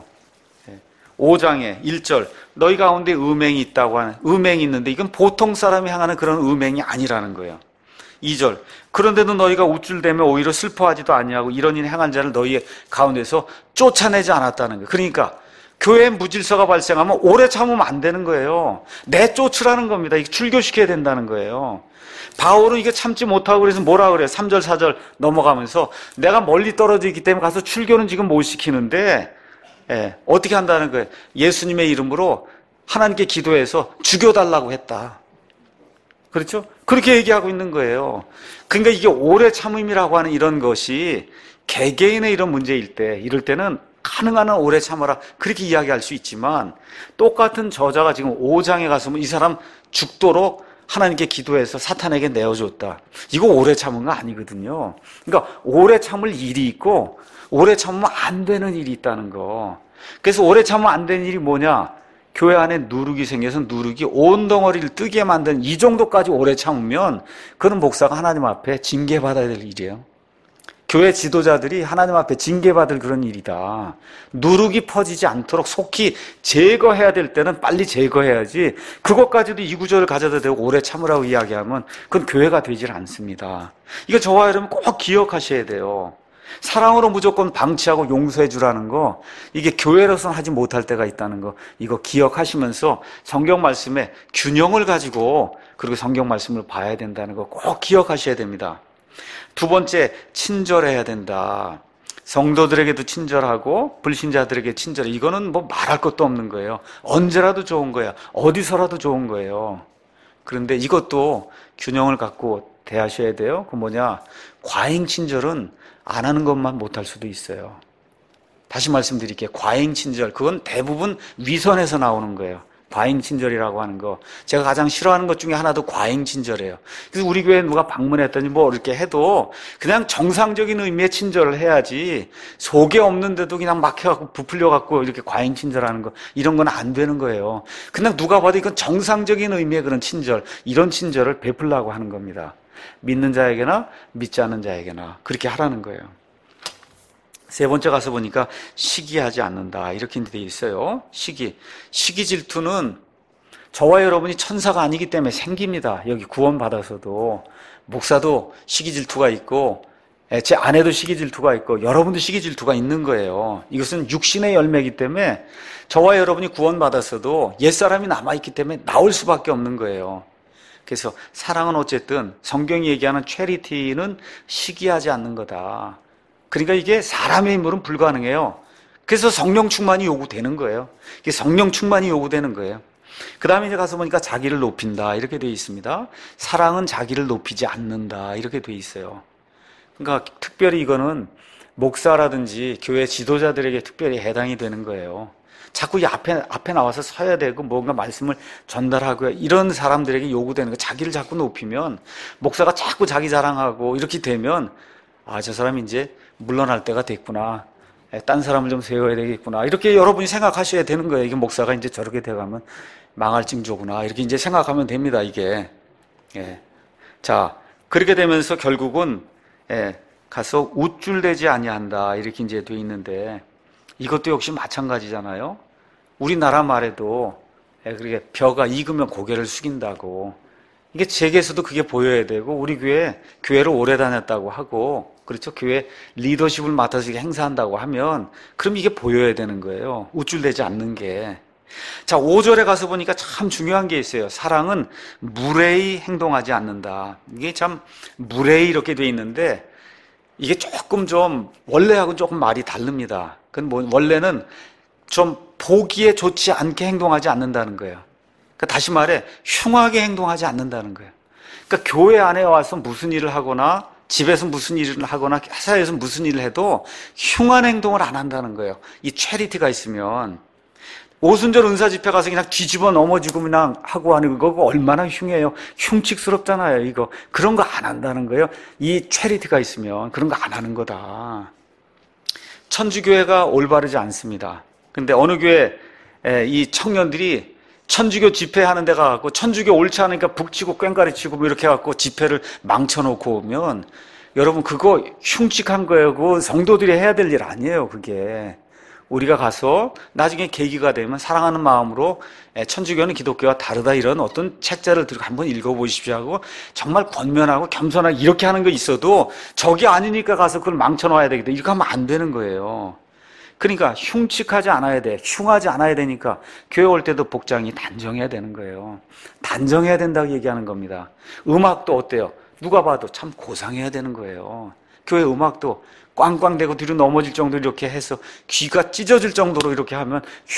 5장에 1절, 너희 가운데 음행이 있다고 하는, 음행이 있는데 이건 보통 사람이 향하는 그런 음행이 아니라는 거예요. 2절, 그런데도 너희가 우쭐대며 오히려 슬퍼하지도 아니하고 이런 일 행한 자를 너희 가운데서 쫓아내지 않았다는 거예요. 그러니까 교회에 무질서가 발생하면 오래 참으면 안 되는 거예요. 내쫓으라는 겁니다. 이게 출교시켜야 된다는 거예요. 바울은 이거 참지 못하고 그래서 뭐라 그래요? 3절 4절 넘어가면서 내가 멀리 떨어져 있기 때문에 가서 출교는 지금 못 시키는데 어떻게 한다는 거예요? 예수님의 이름으로 하나님께 기도해서 죽여달라고 했다. 그렇죠? 그렇게 얘기하고 있는 거예요. 그러니까 이게 오래 참음이라고 하는 이런 것이 개개인의 이런 문제일 때, 이럴 때는 가능한 한 오래 참아라, 그렇게 이야기할 수 있지만 똑같은 저자가 지금 5장에 가서 이 사람 죽도록 하나님께 기도해서 사탄에게 내어줬다, 이거 오래 참은 거 아니거든요. 그러니까 오래 참을 일이 있고 오래 참으면 안 되는 일이 있다는 거. 그래서 오래 참으면 안 되는 일이 뭐냐, 교회 안에 누룩이 생겨서 누룩이 온 덩어리를 뜨게 만든 이 정도까지 오래 참으면 그런 목사가 하나님 앞에 징계받아야 될 일이에요. 교회 지도자들이 하나님 앞에 징계받을 그런 일이다. 누룩이 퍼지지 않도록 속히 제거해야 될 때는 빨리 제거해야지, 그것까지도 이 구절을 가져다 대고 오래 참으라고 이야기하면 그건 교회가 되질 않습니다. 이거 저와 여러분 꼭 기억하셔야 돼요. 사랑으로 무조건 방치하고 용서해 주라는 거, 이게 교회로서는 하지 못할 때가 있다는 거, 이거 기억하시면서 성경 말씀에 균형을 가지고 그리고 성경 말씀을 봐야 된다는 거 꼭 기억하셔야 됩니다. 두 번째, 친절해야 된다. 성도들에게도 친절하고 불신자들에게 친절해. 이거는 뭐 말할 것도 없는 거예요. 언제라도 좋은 거야. 어디서라도 좋은 거예요. 그런데 이것도 균형을 갖고 대하셔야 돼요. 그 뭐냐, 과잉 친절은 안 하는 것만 못할 수도 있어요. 다시 말씀드릴게요. 과잉 친절, 그건 대부분 위선에서 나오는 거예요. 과잉 친절이라고 하는 거, 제가 가장 싫어하는 것 중에 하나도 과잉 친절이에요. 그래서 우리 교회에 누가 방문했더니 뭐 이렇게 해도 그냥 정상적인 의미의 친절을 해야지, 속에 없는데도 그냥 막 해갖고 부풀려갖고 이렇게 과잉 친절하는 거, 이런 건 안 되는 거예요. 그냥 누가 봐도 이건 정상적인 의미의 그런 친절, 이런 친절을 베풀려고 하는 겁니다. 믿는 자에게나 믿지 않는 자에게나 그렇게 하라는 거예요. 세 번째 가서 보니까 시기하지 않는다. 이렇게 되어 있어요. 시기 질투는 저와 여러분이 천사가 아니기 때문에 생깁니다. 여기 구원받아서도. 목사도 시기 질투가 있고, 제 아내도 시기 질투가 있고, 여러분도 시기 질투가 있는 거예요. 이것은 육신의 열매이기 때문에 저와 여러분이 구원받았어도 옛사람이 남아있기 때문에 나올 수밖에 없는 거예요. 그래서 사랑은 어쨌든 성경이 얘기하는 체리티는 시기하지 않는 거다. 그러니까 이게 사람의 힘으로는 불가능해요. 그래서 성령 충만이 요구되는 거예요. 이게 성령 충만이 요구되는 거예요. 그 다음에 이제 가서 보니까 자기를 높인다. 이렇게 되어 있습니다. 사랑은 자기를 높이지 않는다. 이렇게 되어 있어요. 그러니까 특별히 이거는 목사라든지 교회 지도자들에게 특별히 해당이 되는 거예요. 자꾸 이 앞에 나와서 서야 되고 뭔가 말씀을 전달하고 이런 사람들에게 요구되는 거. 자기를 자꾸 높이면 목사가 자꾸 자기 자랑하고 이렇게 되면 저 사람이 이제 물러날 때가 됐구나. 딴 사람을 좀 세워야 되겠구나. 이렇게 여러분이 생각하셔야 되는 거예요. 이게 목사가 이제 저렇게 돼가면 망할 징조구나. 이렇게 이제 생각하면 됩니다. 이게. 자, 그렇게 되면서 결국은 가서 우쭐대지 아니한다. 이렇게 이제 돼 있는데 이것도 역시 마찬가지잖아요. 우리나라 말에도 그렇게 벼가 익으면 고개를 숙인다고. 이게 제게서도 그게 보여야 되고 우리 교회를 오래 다녔다고 하고 그렇죠? 교회 리더십을 맡아서 행사한다고 하면 그럼 이게 보여야 되는 거예요. 우쭐대지 않는 게. 자, 5절에 가서 보니까 참 중요한 게 있어요. 사랑은 무례히 행동하지 않는다. 이게 참 무례히 이렇게 돼 있는데 이게 조금 좀 원래하고는 조금 말이 다릅니다. 그건 원래는 좀 보기에 좋지 않게 행동하지 않는다는 거예요. 그러니까 다시 말해 흉하게 행동하지 않는다는 거예요. 그러니까 교회 안에 와서 무슨 일을 하거나 집에서 무슨 일을 하거나 회사에서 무슨 일을 해도 흉한 행동을 안 한다는 거예요. 이 체리티가 있으면 오순절 은사 집회 가서 그냥 뒤집어 넘어지고 그냥 하고 하는 거가 얼마나 흉해요. 흉측스럽잖아요. 이거 그런 거 안 한다는 거예요. 이 체리티가 있으면 그런 거 안 하는 거다. 천주교회가 올바르지 않습니다. 근데 어느 교회 이 청년들이 천주교 집회하는 데 가고 천주교 옳지 않으니까 북치고 꽹가리 치고 뭐 이렇게 해갖고 집회를 망쳐놓고 오면 여러분 그거 흉측한 거예요. 그거 성도들이 해야 될 일 아니에요. 그게 우리가 가서 나중에 계기가 되면 사랑하는 마음으로 천주교는 기독교와 다르다 이런 어떤 책자를 들고 한번 읽어보십시오 하고 정말 권면하고 겸손하게 이렇게 하는 거 있어도 저게 아니니까 가서 그걸 망쳐놓아야 되겠다 이렇게 하면 안 되는 거예요. 그러니까 흉측하지 않아야 돼. 흉하지 않아야 되니까 교회 올 때도 복장이 단정해야 되는 거예요. 단정해야 된다고 얘기하는 겁니다. 음악도 어때요? 누가 봐도 참 고상해야 되는 거예요. 교회 음악도 꽝꽝대고 뒤로 넘어질 정도로 이렇게 해서 귀가 찢어질 정도로 이렇게 하면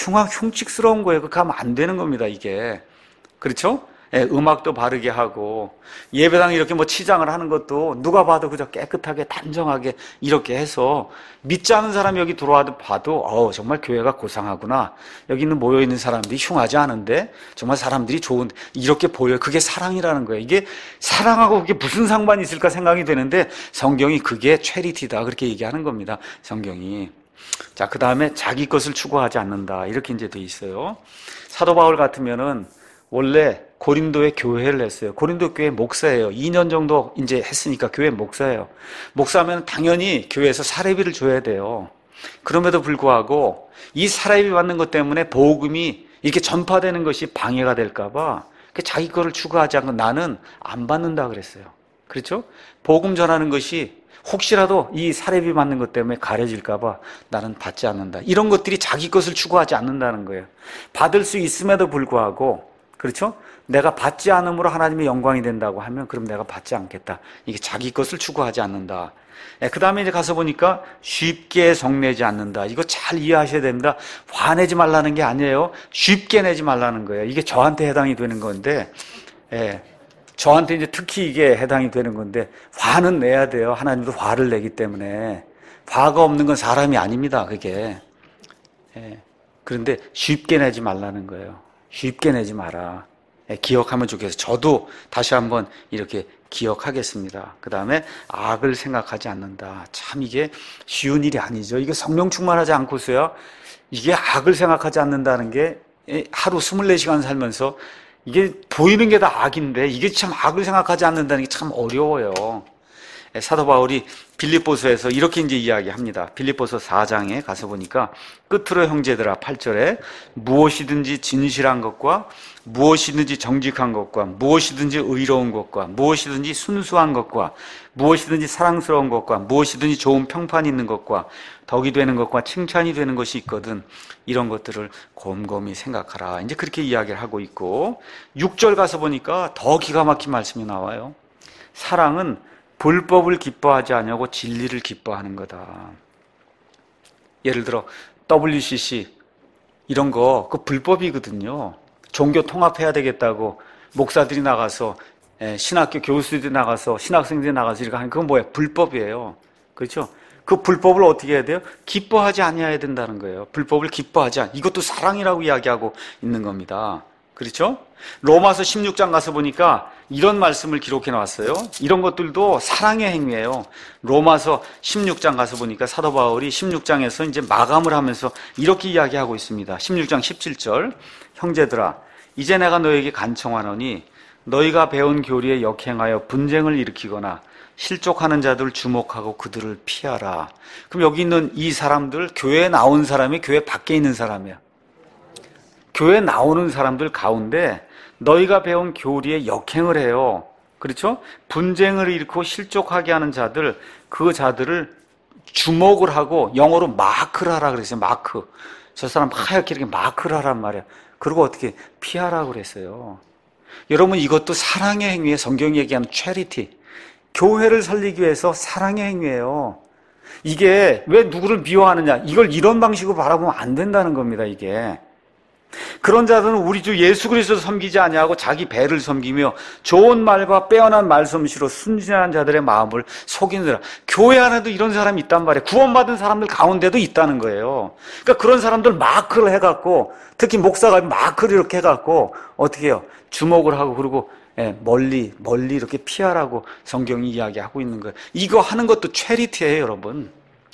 흉측스러운 거예요. 그렇게 하면 안 되는 겁니다, 이게. 그렇죠? 음악도 바르게 하고 예배당 이렇게 뭐 치장을 하는 것도 누가 봐도 그저 깨끗하게 단정하게 이렇게 해서 믿지 않은 사람이 여기 들어와도 봐도 정말 교회가 고상하구나. 여기 있는 모여있는 사람들이 흉하지 않은데 정말 사람들이 좋은데 이렇게 보여요. 그게 사랑이라는 거예요. 이게 사랑하고 그게 무슨 상관이 있을까 생각이 되는데 성경이 그게 체리티다 그렇게 얘기하는 겁니다. 성경이. 자, 그 다음에 자기 것을 추구하지 않는다 이렇게 이제 돼 있어요. 사도 바울 같으면은 원래 고린도에 교회를 했어요. 고린도 교회 목사예요. 2년 정도 이제 했으니까 교회 목사예요. 목사면 당연히 교회에서 사례비를 줘야 돼요. 그럼에도 불구하고 이 사례비 받는 것 때문에 복음이 이렇게 전파되는 것이 방해가 될까봐 자기 거를 추구하지 않고 나는 안 받는다 그랬어요. 그렇죠? 복음 전하는 것이 혹시라도 이 사례비 받는 것 때문에 가려질까봐 나는 받지 않는다. 이런 것들이 자기 것을 추구하지 않는다는 거예요. 받을 수 있음에도 불구하고 그렇죠? 내가 받지 않음으로 하나님의 영광이 된다고 하면 그럼 내가 받지 않겠다. 이게 자기 것을 추구하지 않는다. 그 다음에 이제 가서 보니까 쉽게 성내지 않는다. 이거 잘 이해하셔야 됩니다. 화내지 말라는 게 아니에요. 쉽게 내지 말라는 거예요. 이게 저한테 해당이 되는 건데, 저한테 이제 특히 이게 해당이 되는 건데, 화는 내야 돼요. 하나님도 화를 내기 때문에. 화가 없는 건 사람이 아닙니다. 그게. 그런데 쉽게 내지 말라는 거예요. 쉽게 내지 마라. 기억하면 좋겠어요. 저도 다시 한번 이렇게 기억하겠습니다. 그 다음에 악을 생각하지 않는다. 참 이게 쉬운 일이 아니죠. 이게 성령 충만하지 않고서야 이게 악을 생각하지 않는다는 게 하루 24시간 살면서 이게 보이는 게 다 악인데 이게 참 악을 생각하지 않는다는 게 참 어려워요. 사도 바울이 빌립보서에서 이렇게 이제 이야기합니다. 빌립보서 4장에 가서 보니까 끝으로 형제들아 8절에 무엇이든지 진실한 것과 무엇이든지 정직한 것과 무엇이든지 의로운 것과 무엇이든지 순수한 것과 무엇이든지 사랑스러운 것과 무엇이든지 좋은 평판이 있는 것과 덕이 되는 것과 칭찬이 되는 것이 있거든 이런 것들을 곰곰이 생각하라. 이제 그렇게 이야기를 하고 있고 6절 가서 보니까 더 기가 막힌 말씀이 나와요. 사랑은 불법을 기뻐하지 않냐고 진리를 기뻐하는 거다. 예를 들어 WCC 이런 거 그 불법이거든요. 종교 통합해야 되겠다고 목사들이 나가서 신학교 교수들이 나가서 신학생들이 나가서 이렇게 하는 그건 뭐예요? 불법이에요. 그렇죠? 그 불법을 어떻게 해야 돼요? 기뻐하지 아니해야 된다는 거예요. 불법을 기뻐하지 않. 이것도 사랑이라고 이야기하고 있는 겁니다. 그렇죠? 로마서 16장 가서 보니까 이런 말씀을 기록해 놨어요. 이런 것들도 사랑의 행위예요. 로마서 16장 가서 보니까 사도 바울이 16장에서 이제 마감을 하면서 이렇게 이야기하고 있습니다. 16장 17절 형제들아 이제 내가 너에게 간청하노니 너희가 배운 교리에 역행하여 분쟁을 일으키거나 실족하는 자들 주목하고 그들을 피하라. 그럼 여기 있는 이 사람들 교회에 나온 사람이 교회 밖에 있는 사람이야. 교회 나오는 사람들 가운데 너희가 배운 교리에 역행을 해요. 그렇죠? 분쟁을 일으키고 실족하게 하는 자들, 그 자들을 주목을 하고 영어로 마크를 하라 그랬어요. 마크. 저 사람 하얗게 이렇게 마크를 하란 말이야. 그리고 어떻게 피하라고 그랬어요. 여러분 이것도 사랑의 행위에 성경이 얘기하는 체리티. 교회를 살리기 위해서 사랑의 행위예요. 이게 왜 누구를 미워하느냐. 이걸 이런 방식으로 바라보면 안 된다는 겁니다. 이게. 그런 자들은 우리 주 예수 그리스도를 섬기지 아니하고 자기 배를 섬기며 좋은 말과 빼어난 말솜씨로 순진한 자들의 마음을 속이느라. 교회 안에도 이런 사람이 있단 말이에요. 구원받은 사람들 가운데도 있다는 거예요. 그러니까 그런 사람들 마크를 해갖고 특히 목사가 마크를 이렇게 해갖고 어떻게 해요? 주목을 하고 그리고 멀리 이렇게 피하라고 성경이 이야기하고 있는 거예요. 이거 하는 것도 체리티예요, 여러분.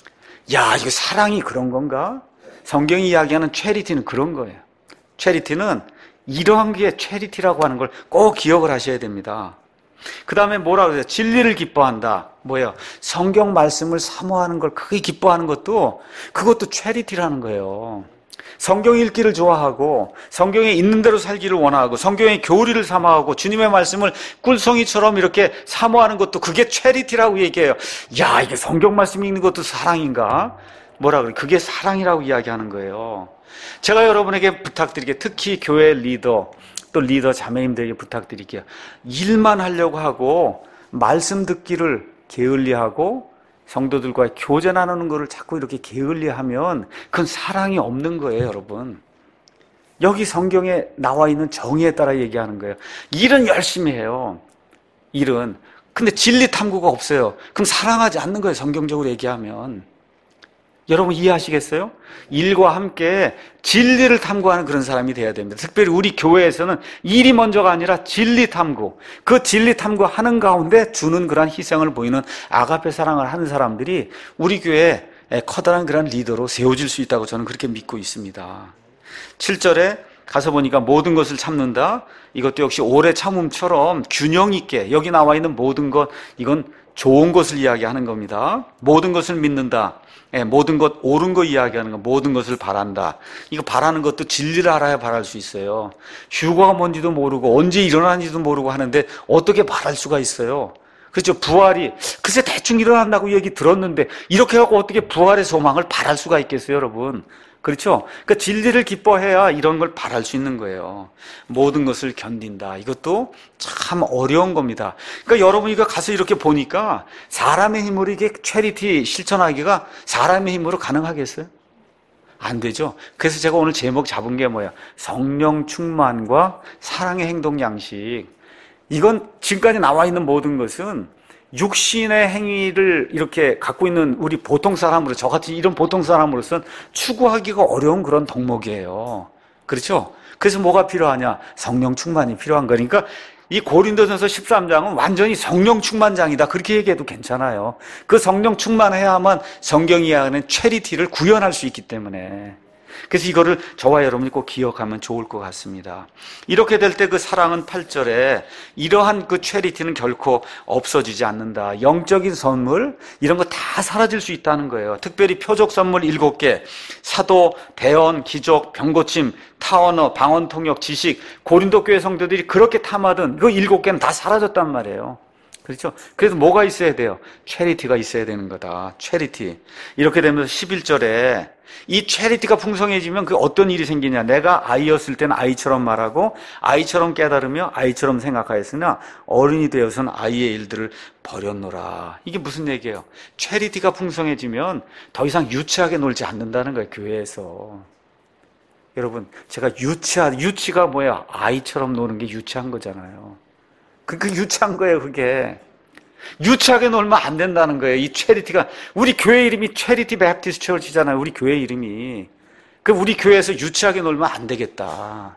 야, 이거 사랑이 그런 건가? 성경이 이야기하는 체리티는 그런 거예요. 체리티는 이러한 게 체리티라고 하는 걸 꼭 기억을 하셔야 됩니다. 그 다음에 뭐라 그래요? 진리를 기뻐한다. 뭐예요? 성경 말씀을 사모하는 걸 크게 기뻐하는 것도 그것도 체리티라는 거예요. 성경 읽기를 좋아하고 성경에 있는 대로 살기를 원하고 성경의 교리를 사모하고 주님의 말씀을 꿀송이처럼 이렇게 사모하는 것도 그게 체리티라고 얘기해요. 야, 이게 성경 말씀 읽는 것도 사랑인가? 뭐라 그래? 그게 사랑이라고 이야기하는 거예요. 제가 여러분에게 부탁드릴게요. 특히 교회 리더, 또 리더 자매님들에게 부탁드릴게요. 일만 하려고 하고 말씀 듣기를 게을리하고 성도들과 교제 나누는 것을 자꾸 이렇게 게을리하면 그건 사랑이 없는 거예요, 여러분. 여기 성경에 나와 있는 정의에 따라 얘기하는 거예요. 일은 열심히 해요. 일은. 근데 진리 탐구가 없어요. 그럼 사랑하지 않는 거예요, 성경적으로 얘기하면. 여러분 이해하시겠어요? 일과 함께 진리를 탐구하는 그런 사람이 돼야 됩니다. 특별히 우리 교회에서는 일이 먼저가 아니라 진리 탐구, 그 진리 탐구하는 가운데 주는 그런 희생을 보이는 아가페 사랑을 하는 사람들이 우리 교회에 커다란 그런 리더로 세워질 수 있다고 저는 그렇게 믿고 있습니다. 7절에 가서 보니까 모든 것을 참는다. 이것도 역시 오래 참음처럼 균형 있게 여기 나와 있는 모든 것, 이건 좋은 것을 이야기하는 겁니다. 모든 것을 믿는다. 모든 것, 옳은 거 이야기하는 거, 모든 것을 바란다. 이거 바라는 것도 진리를 알아야 바랄 수 있어요. 휴거가 뭔지도 모르고 언제 일어나는지도 모르고 하는데 어떻게 바랄 수가 있어요? 그렇죠. 부활이 글쎄 대충 일어난다고 얘기 들었는데 이렇게 하고 어떻게 부활의 소망을 바랄 수가 있겠어요, 여러분? 그렇죠? 그러니까 진리를 기뻐해야 이런 걸 바랄 수 있는 거예요. 모든 것을 견딘다. 이것도 참 어려운 겁니다. 그러니까 여러분 이거 가서 이렇게 보니까 사람의 힘으로 이게 체리티 실천하기가 사람의 힘으로 가능하겠어요? 안 되죠. 그래서 제가 오늘 제목 잡은 게 뭐야? 성령 충만과 사랑의 행동 양식. 이건 지금까지 나와 있는 모든 것은 육신의 행위를 이렇게 갖고 있는 우리 보통 사람으로, 저같이 이런 보통 사람으로서는 추구하기가 어려운 그런 덕목이에요. 그렇죠? 그래서 뭐가 필요하냐? 성령 충만이 필요한 거니까 이 고린도전서 13장은 완전히 성령 충만장이다. 그렇게 얘기해도 괜찮아요. 그 성령 충만해야만 성경이 이야기하는 체리티를 구현할 수 있기 때문에. 그래서 이거를 저와 여러분이 꼭 기억하면 좋을 것 같습니다. 이렇게 될 때 그 사랑은 8절에 이러한 그 체리티는 결코 없어지지 않는다. 영적인 선물 이런 거 다 사라질 수 있다는 거예요. 특별히 표적 선물 7개, 사도, 대언, 기적, 병고침, 타언어, 방언통역, 지식, 고린도 교회 성도들이 그렇게 탐하던 그 7개는 다 사라졌단 말이에요. 그렇죠? 그래서 뭐가 있어야 돼요? 체리티가 있어야 되는 거다. 체리티. 이렇게 되면서 11절에 이 체리티가 풍성해지면 그 어떤 일이 생기냐? 내가 아이였을 때는 아이처럼 말하고 아이처럼 깨달으며 아이처럼 생각하였으나 어른이 되어서는 아이의 일들을 버렸노라. 이게 무슨 얘기예요? 체리티가 풍성해지면 더 이상 유치하게 놀지 않는다는 거예요. 교회에서. 여러분, 제가 유치가 뭐야? 아이처럼 노는 게 유치한 거잖아요. 그 유치한 거예요, 그게. 유치하게 놀면 안 된다는 거예요. 이 체리티가, 우리 교회 이름이 체리티 베프티스트 처치잖아요. 우리 교회 이름이. 그 우리 교회에서 유치하게 놀면 안 되겠다.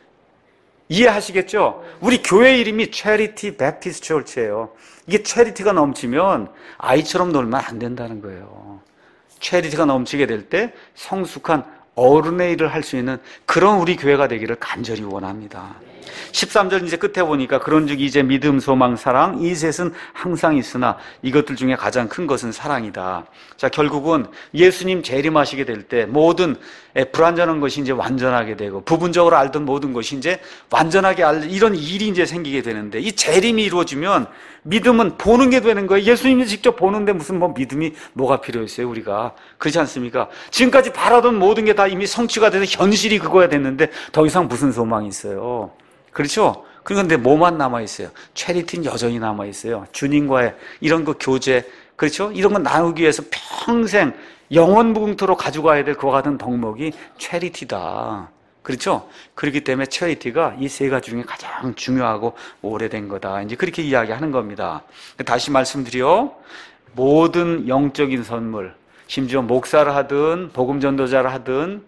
이해하시겠죠? 우리 교회 이름이 체리티 베프티스트 처치예요. 이게 체리티가 넘치면 아이처럼 놀면 안 된다는 거예요. 체리티가 넘치게 될 때 성숙한 어른의 일을 할 수 있는 그런 우리 교회가 되기를 간절히 원합니다. 13절 이제 끝에 보니까 그런즉 이제 믿음, 소망, 사랑 이 셋은 항상 있으나 이것들 중에 가장 큰 것은 사랑이다. 자, 결국은 예수님 재림하시게 될 때 모든 불완전한 것이 이제 완전하게 되고 부분적으로 알던 모든 것이 이제 완전하게 이런 일이 이제 생기게 되는데 이 재림이 이루어지면 믿음은 보는 게 되는 거예요. 예수님이 직접 보는데 무슨 믿음이 뭐가 필요했어요, 우리가. 그렇지 않습니까? 지금까지 바라던 모든 게 다 이미 성취가 돼서 현실이 그거야 됐는데 더 이상 무슨 소망이 있어요. 그렇죠? 그런데 뭐만 남아있어요? 체리티는 여전히 남아있어요. 주님과의 이런 그 교제, 그렇죠? 이런 거 나누기 위해서 평생 영원무궁토록 가져가야 될 그와 같은 덕목이 체리티다. 그렇죠? 그렇기 때문에 체리티가 이 세 가지 중에 가장 중요하고 오래된 거다. 이제 그렇게 이야기하는 겁니다. 다시 말씀드려, 모든 영적인 선물, 심지어 목사를 하든 복음 전도자를 하든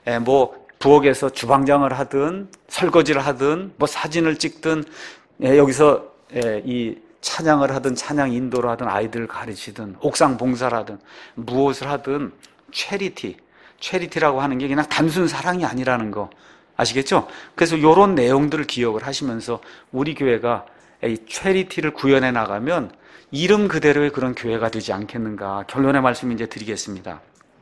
부엌에서 주방장을 하든 설거지를 하든 사진을 찍든 여기서 이 찬양을 하든 찬양 인도를 하든 아이들을 가르치든 옥상 봉사를 하든 무엇을 하든 체리티라고 하는 게 그냥 단순 사랑이 아니라는 거 아시겠죠? 그래서 이런 내용들을 기억을 하시면서 우리 교회가 이 체리티를 구현해 나가면 이름 그대로의 그런 교회가 되지 않겠는가. 결론의 말씀 이제 드리겠습니다.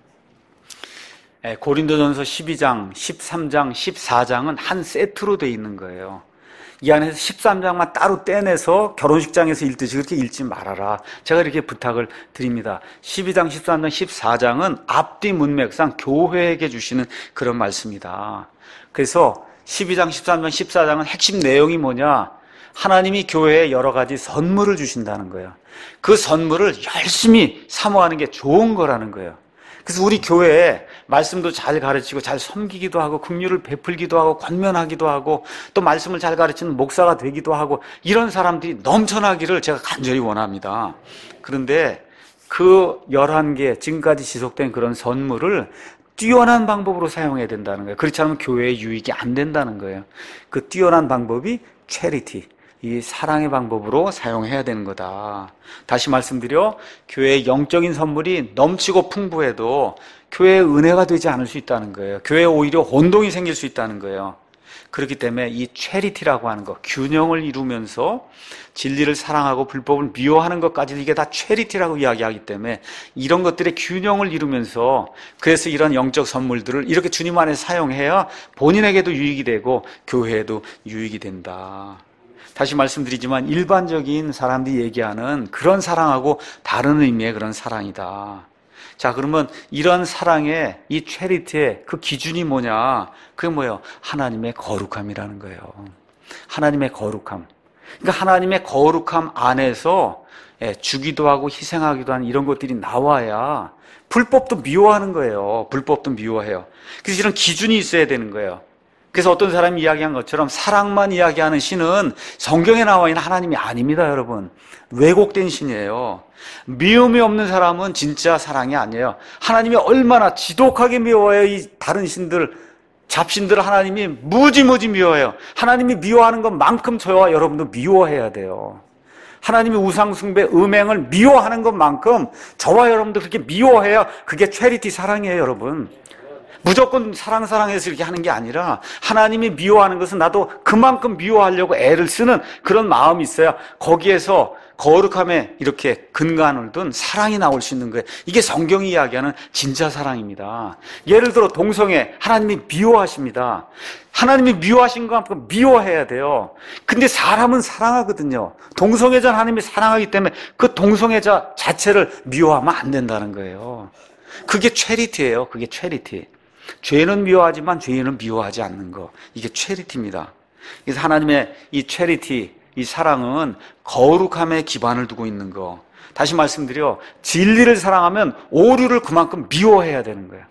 고린도전서 12장, 13장, 14장은 한 세트로 되어 있는 거예요. 이 안에서 13장만 따로 떼내서 결혼식장에서 읽듯이 그렇게 읽지 말아라. 제가 이렇게 부탁을 드립니다. 12장, 13장, 14장은 앞뒤 문맥상 교회에게 주시는 그런 말씀이다. 그래서 12장, 13장, 14장은 핵심 내용이 뭐냐? 하나님이 교회에 여러 가지 선물을 주신다는 거예요. 그 선물을 열심히 사모하는 게 좋은 거라는 거예요. 그래서 우리 교회에 말씀도 잘 가르치고 잘 섬기기도 하고 긍휼을 베풀기도 하고 권면하기도 하고 또 말씀을 잘 가르치는 목사가 되기도 하고 이런 사람들이 넘쳐나기를 제가 간절히 원합니다. 그런데 그 11개 지금까지 지속된 그런 선물을 뛰어난 방법으로 사용해야 된다는 거예요. 그렇지 않으면 교회의 유익이 안 된다는 거예요. 그 뛰어난 방법이 체리티, 이 사랑의 방법으로 사용해야 되는 거다. 다시 말씀드려, 교회의 영적인 선물이 넘치고 풍부해도 교회의 은혜가 되지 않을 수 있다는 거예요. 교회에 오히려 혼동이 생길 수 있다는 거예요. 그렇기 때문에 이 체리티라고 하는 것, 균형을 이루면서 진리를 사랑하고 불법을 미워하는 것까지도 이게 다 체리티라고 이야기하기 때문에 이런 것들의 균형을 이루면서 그래서 이런 영적 선물들을 이렇게 주님 안에 사용해야 본인에게도 유익이 되고 교회에도 유익이 된다. 다시 말씀드리지만 일반적인 사람들이 얘기하는 그런 사랑하고 다른 의미의 그런 사랑이다. 자, 그러면 이런 사랑의 이 체리티의 그 기준이 뭐냐? 그게 뭐예요? 하나님의 거룩함이라는 거예요. 하나님의 거룩함. 그러니까 하나님의 거룩함 안에서 주기도 하고 희생하기도 하는 이런 것들이 나와야 불법도 미워하는 거예요. 불법도 미워해요. 그래서 이런 기준이 있어야 되는 거예요. 그래서 어떤 사람이 이야기한 것처럼 사랑만 이야기하는 신은 성경에 나와 있는 하나님이 아닙니다, 여러분. 왜곡된 신이에요. 미움이 없는 사람은 진짜 사랑이 아니에요. 하나님이 얼마나 지독하게 미워해요. 이 다른 신들, 잡신들을 하나님이 무지무지 미워해요. 하나님이 미워하는 것만큼 저와 여러분도 미워해야 돼요. 하나님이 우상숭배, 음행을 미워하는 것만큼 저와 여러분도 그렇게 미워해야 그게 체리티 사랑이에요, 여러분. 무조건 사랑해서 이렇게 하는 게 아니라 하나님이 미워하는 것은 나도 그만큼 미워하려고 애를 쓰는 그런 마음이 있어야 거기에서 거룩함에 이렇게 근간을 둔 사랑이 나올 수 있는 거예요. 이게 성경이 이야기하는 진짜 사랑입니다. 예를 들어 동성애, 하나님이 미워하십니다. 하나님이 미워하신 것만큼 미워해야 돼요. 근데 사람은 사랑하거든요. 동성애자 하나님이 사랑하기 때문에 그 동성애자 자체를 미워하면 안 된다는 거예요. 그게 체리티예요. 그게 체리티. 죄는 미워하지만 죄인은 미워하지 않는 거. 이게 체리티입니다. 그래서 하나님의 이 체리티, 이 사랑은 거룩함에 기반을 두고 있는 거. 다시 말씀드려, 진리를 사랑하면 오류를 그만큼 미워해야 되는 거예요.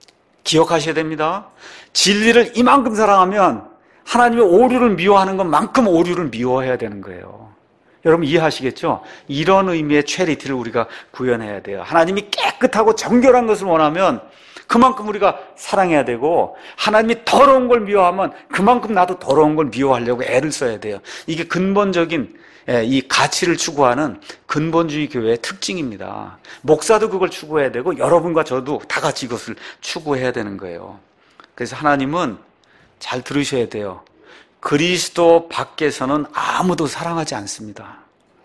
기억하셔야 됩니다. 진리를 이만큼 사랑하면 하나님의 오류를 미워하는 것만큼 오류를 미워해야 되는 거예요. 여러분 이해하시겠죠? 이런 의미의 체리티를 우리가 구현해야 돼요. 하나님이 깨끗하고 정결한 것을 원하면 그만큼 우리가 사랑해야 되고, 하나님이 더러운 걸 미워하면 그만큼 나도 더러운 걸 미워하려고 애를 써야 돼요. 이게 근본적인 이 가치를 추구하는 근본주의 교회의 특징입니다. 목사도 그걸 추구해야 되고 여러분과 저도 다 같이 이것을 추구해야 되는 거예요. 그래서 하나님은 잘 들으셔야 돼요. 그리스도 밖에서는 아무도 사랑하지 않습니다.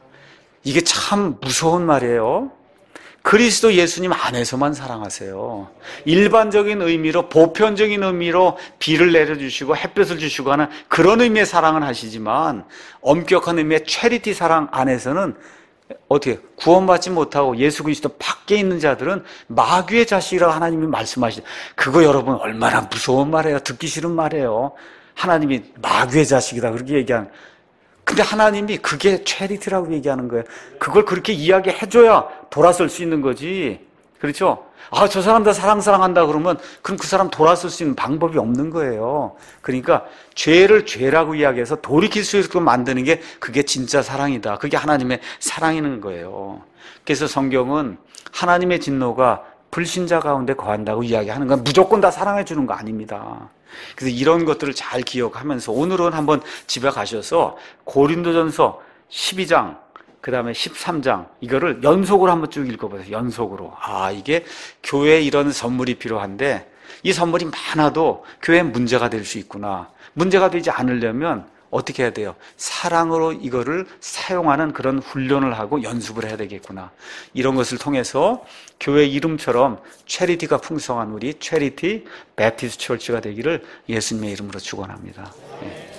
이게 참 무서운 말이에요. 그리스도 예수님 안에서만 사랑하세요. 일반적인 의미로, 보편적인 의미로 비를 내려주시고 햇볕을 주시고 하는 그런 의미의 사랑은 하시지만, 엄격한 의미의 체리티 사랑 안에서는 어떻게 구원받지 못하고 예수 그리스도 밖에 있는 자들은 마귀의 자식이라고 하나님이 말씀하시죠. 그거 여러분 얼마나 무서운 말이에요. 듣기 싫은 말이에요. 하나님이 마귀의 자식이다 그렇게 얘기하는. 근데 하나님이 그게 체리티라고 얘기하는 거예요. 그걸 그렇게 이야기해줘야 돌아설 수 있는 거지. 그렇죠? 아, 저 사람 다 사랑한다 그러면 그럼 그 사람 돌아설 수 있는 방법이 없는 거예요. 그러니까 죄를 죄라고 이야기해서 돌이킬 수 있게끔 만드는 게 그게 진짜 사랑이다. 그게 하나님의 사랑이는 거예요. 그래서 성경은 하나님의 진노가 불신자 가운데 거한다고 이야기하는 건 무조건 다 사랑해 주는 거 아닙니다. 그래서 이런 것들을 잘 기억하면서 오늘은 한번 집에 가셔서 고린도전서 12장 그 다음에 13장 이거를 연속으로 한번 쭉 읽어보세요. 연속으로. 아, 이게 교회에 이런 선물이 필요한데 이 선물이 많아도 교회에 문제가 될 수 있구나. 문제가 되지 않으려면 어떻게 해야 돼요? 사랑으로 이거를 사용하는 그런 훈련을 하고 연습을 해야 되겠구나. 이런 것을 통해서 교회 이름처럼 체리티가 풍성한 우리 체리티 베프티스트 처치가 되기를 예수님의 이름으로 축원합니다. 네.